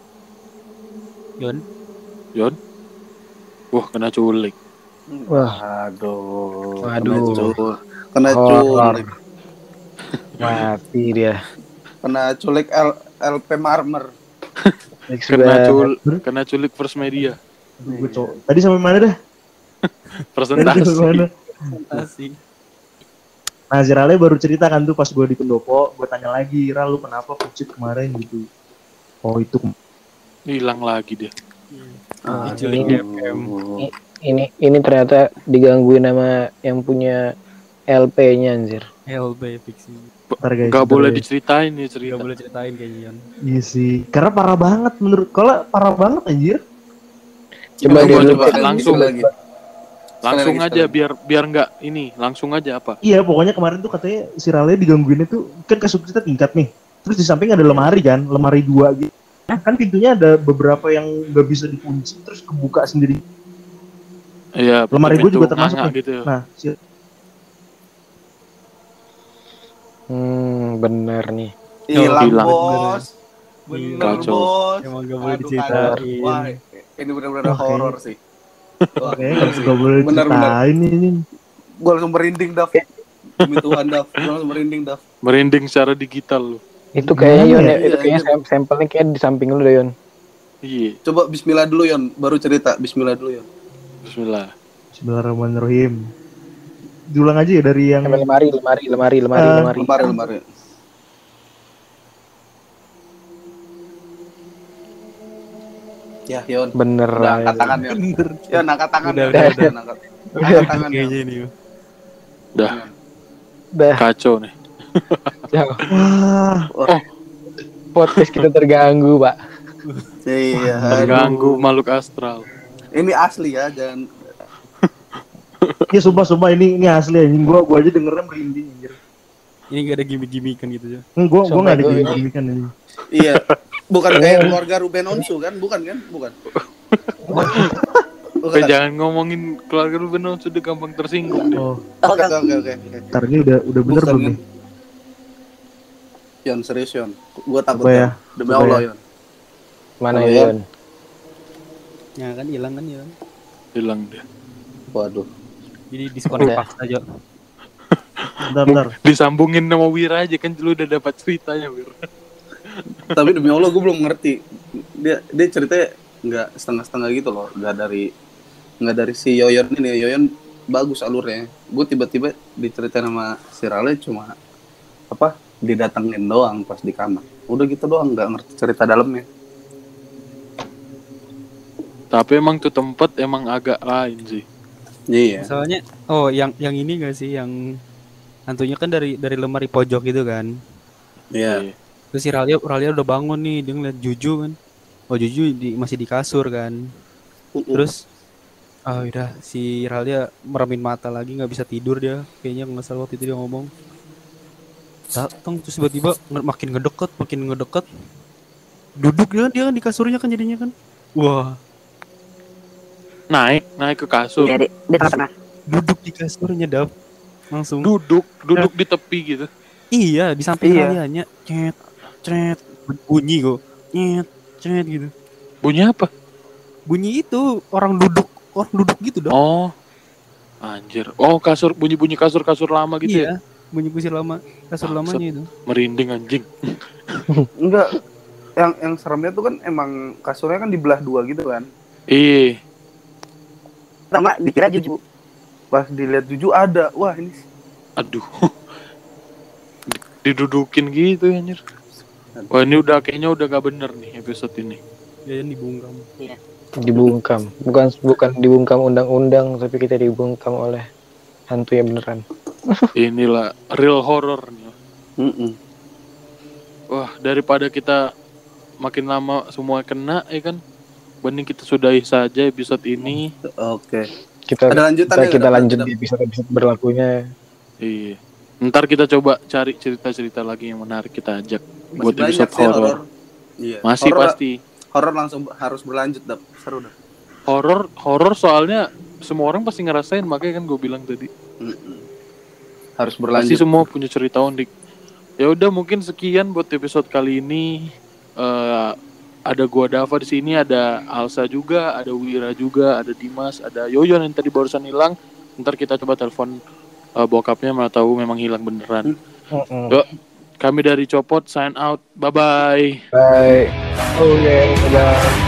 Yon, Yon, wah kena culik. Wah, aduh, waduh, kena culik, mati dia. Kena culik L LP Marmer. Kena culik, kena culik First Media. Gue co- Tadi sampai mana dah? Presentasi. Presentasi. Nah, Zirale baru cerita kan tuh pas gue di pendopo, gue tanya lagi, Ral lu kenapa pucet kemarin gitu? Oh itu hilang lagi dia. Ah, ini, ini ini ternyata digangguin sama yang punya L P-nya anjir. L P fiksi. Gak boleh diceritain nih cerita. Gak boleh ceritain kayaknya. Iya sih, karena parah banget menurut kalau parah banget anjir. Coba, coba, dia coba langsung lagi. Langsung sekali aja sekali. biar biar nggak ini langsung aja apa? Iya pokoknya kemarin tuh katanya si Rale digangguin itu kan kasur kita tingkat nih. Terus di samping ada lemari kan, lemari dua gitu. Kan pintunya ada beberapa yang nggak bisa dikunci terus kebuka sendiri. Iya. Lemari gue juga termasuk nih. Gitu. Nah, si... hmm bener nih. Hilang bos, bener Kacau. bos. Emang gak boleh Aduh, diceritain. wah, ini benar-benar Oke. horor sih. Oke, nggak boleh ceritain ini. Gue langsung merinding Daf. Demi Tuhan Daf, gue langsung merinding Daf. Merinding secara digital lu. Itu kayaknya Yon, Gimana ya? ya? Itu Iya, kayaknya iya. sam- sampelnya kayak di samping lu deh Yon. Iya, Coba bismillah dulu Yon, baru cerita. Bismillah dulu Yon. bismillah. Bismillahirrahmanirrahim. Diulang aja ya dari yang Sampai lemari, lemari, lemari, lemari, Eh, lemari. Lemari, lemari. Ya, Yon. Bener Udah lah. angkat tangan Yon. Yon, angkat tangan. Udah, Yon. udah, Yon, angkat. Angkat tangan Yon. Kayaknya ini. Udah Dah, kacau nih. jauh. wah, Wah, Podcast kita terganggu, Pak. iya. aduh. Terganggu makhluk astral. Ini asli ya, jangan. ya sumpah sumpah ini ini asli anjing. Gua gua aja dengernya merinding anjir. Ini gak ada gimmick-gimmickan gitu ya. Gue gue Sumpah, nggak ada gua ini- gimmick kan ini. Iya. Bukan kayak keluarga Ruben Onsu kan? Bukan kan? Bukan. Tapi Bukan. jangan ngomongin keluarga lu bener sudah gampang tersinggung deh. Oh, Oke, oke, oke, oke. ntar ini udah udah bener Bukan, belum kan? nih? Yon, serius Yon. Gua takut Apa ya? ya. Demi Apa Allah ya? Yon. Mana Oh, Yon? Ya kan hilang kan hilang. Hilang dia. Waduh. Jadi disconnect Udah. paksa aja. Bentar bentar. Disambungin sama Wira aja kan lu udah dapat ceritanya, Wir. Tapi demi Allah gue belum ngerti. Dia dia ceritanya nggak setengah-setengah gitu loh. Nggak dari nggak dari si Yoyon ini. Yoyon bagus alurnya. Gue tiba-tiba diceritain sama si Rale cuma apa? Didatengin doang pas di kamar. Udah gitu doang, nggak ngerti cerita dalamnya. Tapi emang tuh tempat emang agak lain sih. Iya. Soalnya oh yang yang ini gak sih yang hantunya kan dari dari lemari pojok gitu kan. Iya. Terus si Ralia, Ralia udah bangun nih, dia ngeliat Juju kan. Oh Juju di, masih di kasur kan. Terus ah udah si Ralia meremin mata lagi nggak bisa tidur dia. Kayaknya nggak salah waktu itu dia ngomong. Datang terus tiba-tiba nge- makin ngedeket, makin ngedeket. Duduk dia, dia kan di kasurnya kan jadinya kan. Wah, Naik, naik ke kasur. Iya, di, di tengah-tengah. duduk di kasurnya dap. Langsung. Duduk, duduk di tepi gitu. Iya, di samping Iya. Ralianya. Cet, cet, bunyi kok. Cet, cet gitu. Bunyi apa? Bunyi itu orang duduk, orang duduk gitu dong. Oh. Anjir. Oh, kasur bunyi-bunyi kasur-kasur lama gitu ya. Iya, bunyi kusir lama, kasur Bangsat. lamanya itu. Merinding anjing. Enggak. Yang yang seremnya tuh kan emang kasurnya kan dibelah dua gitu kan. Iya. Pertama dikira Juju. Pas dilihat Juju ada. Wah, ini Aduh. Didudukin gitu anjir. Wah, ini udah kayaknya udah gak bener nih episode ini. Yayan dibungkam. Dibungkam. Bukan bukan dibungkam undang-undang, tapi kita dibungkam oleh hantu yang beneran. Inilah real horror nih. Mm-mm. Wah, daripada kita makin lama semua kena ya kan. Mending kita sudahi saja episode ini. Oke. Kita Ada lanjutannya kita, kita nggak? lanjut Ada- di episode-episode berlakunya. Iya. Ntar kita coba cari cerita-cerita lagi yang menarik kita ajak Masih buat banyak episode sih horor. horor. Iya. Masih Horor- pasti. Horor langsung harus berlanjut, Dap. Seru dah. Horor, horor soalnya semua orang pasti ngerasain, makanya kan gue bilang tadi. Mm-mm. Harus Pasti berlanjut. semua punya cerita unik. Ya udah mungkin sekian buat episode kali ini. Eh, ada gua Dava di sini, ada Alsa juga, ada Wira juga, ada Dimas, ada Yoyon yang tadi barusan hilang. Ntar kita coba telepon eh, bokapnya, mana tahu memang hilang beneran. Mm-mm. Yuk, kami dari Copot sign out. Bye bye. Bye. Oke, dadah.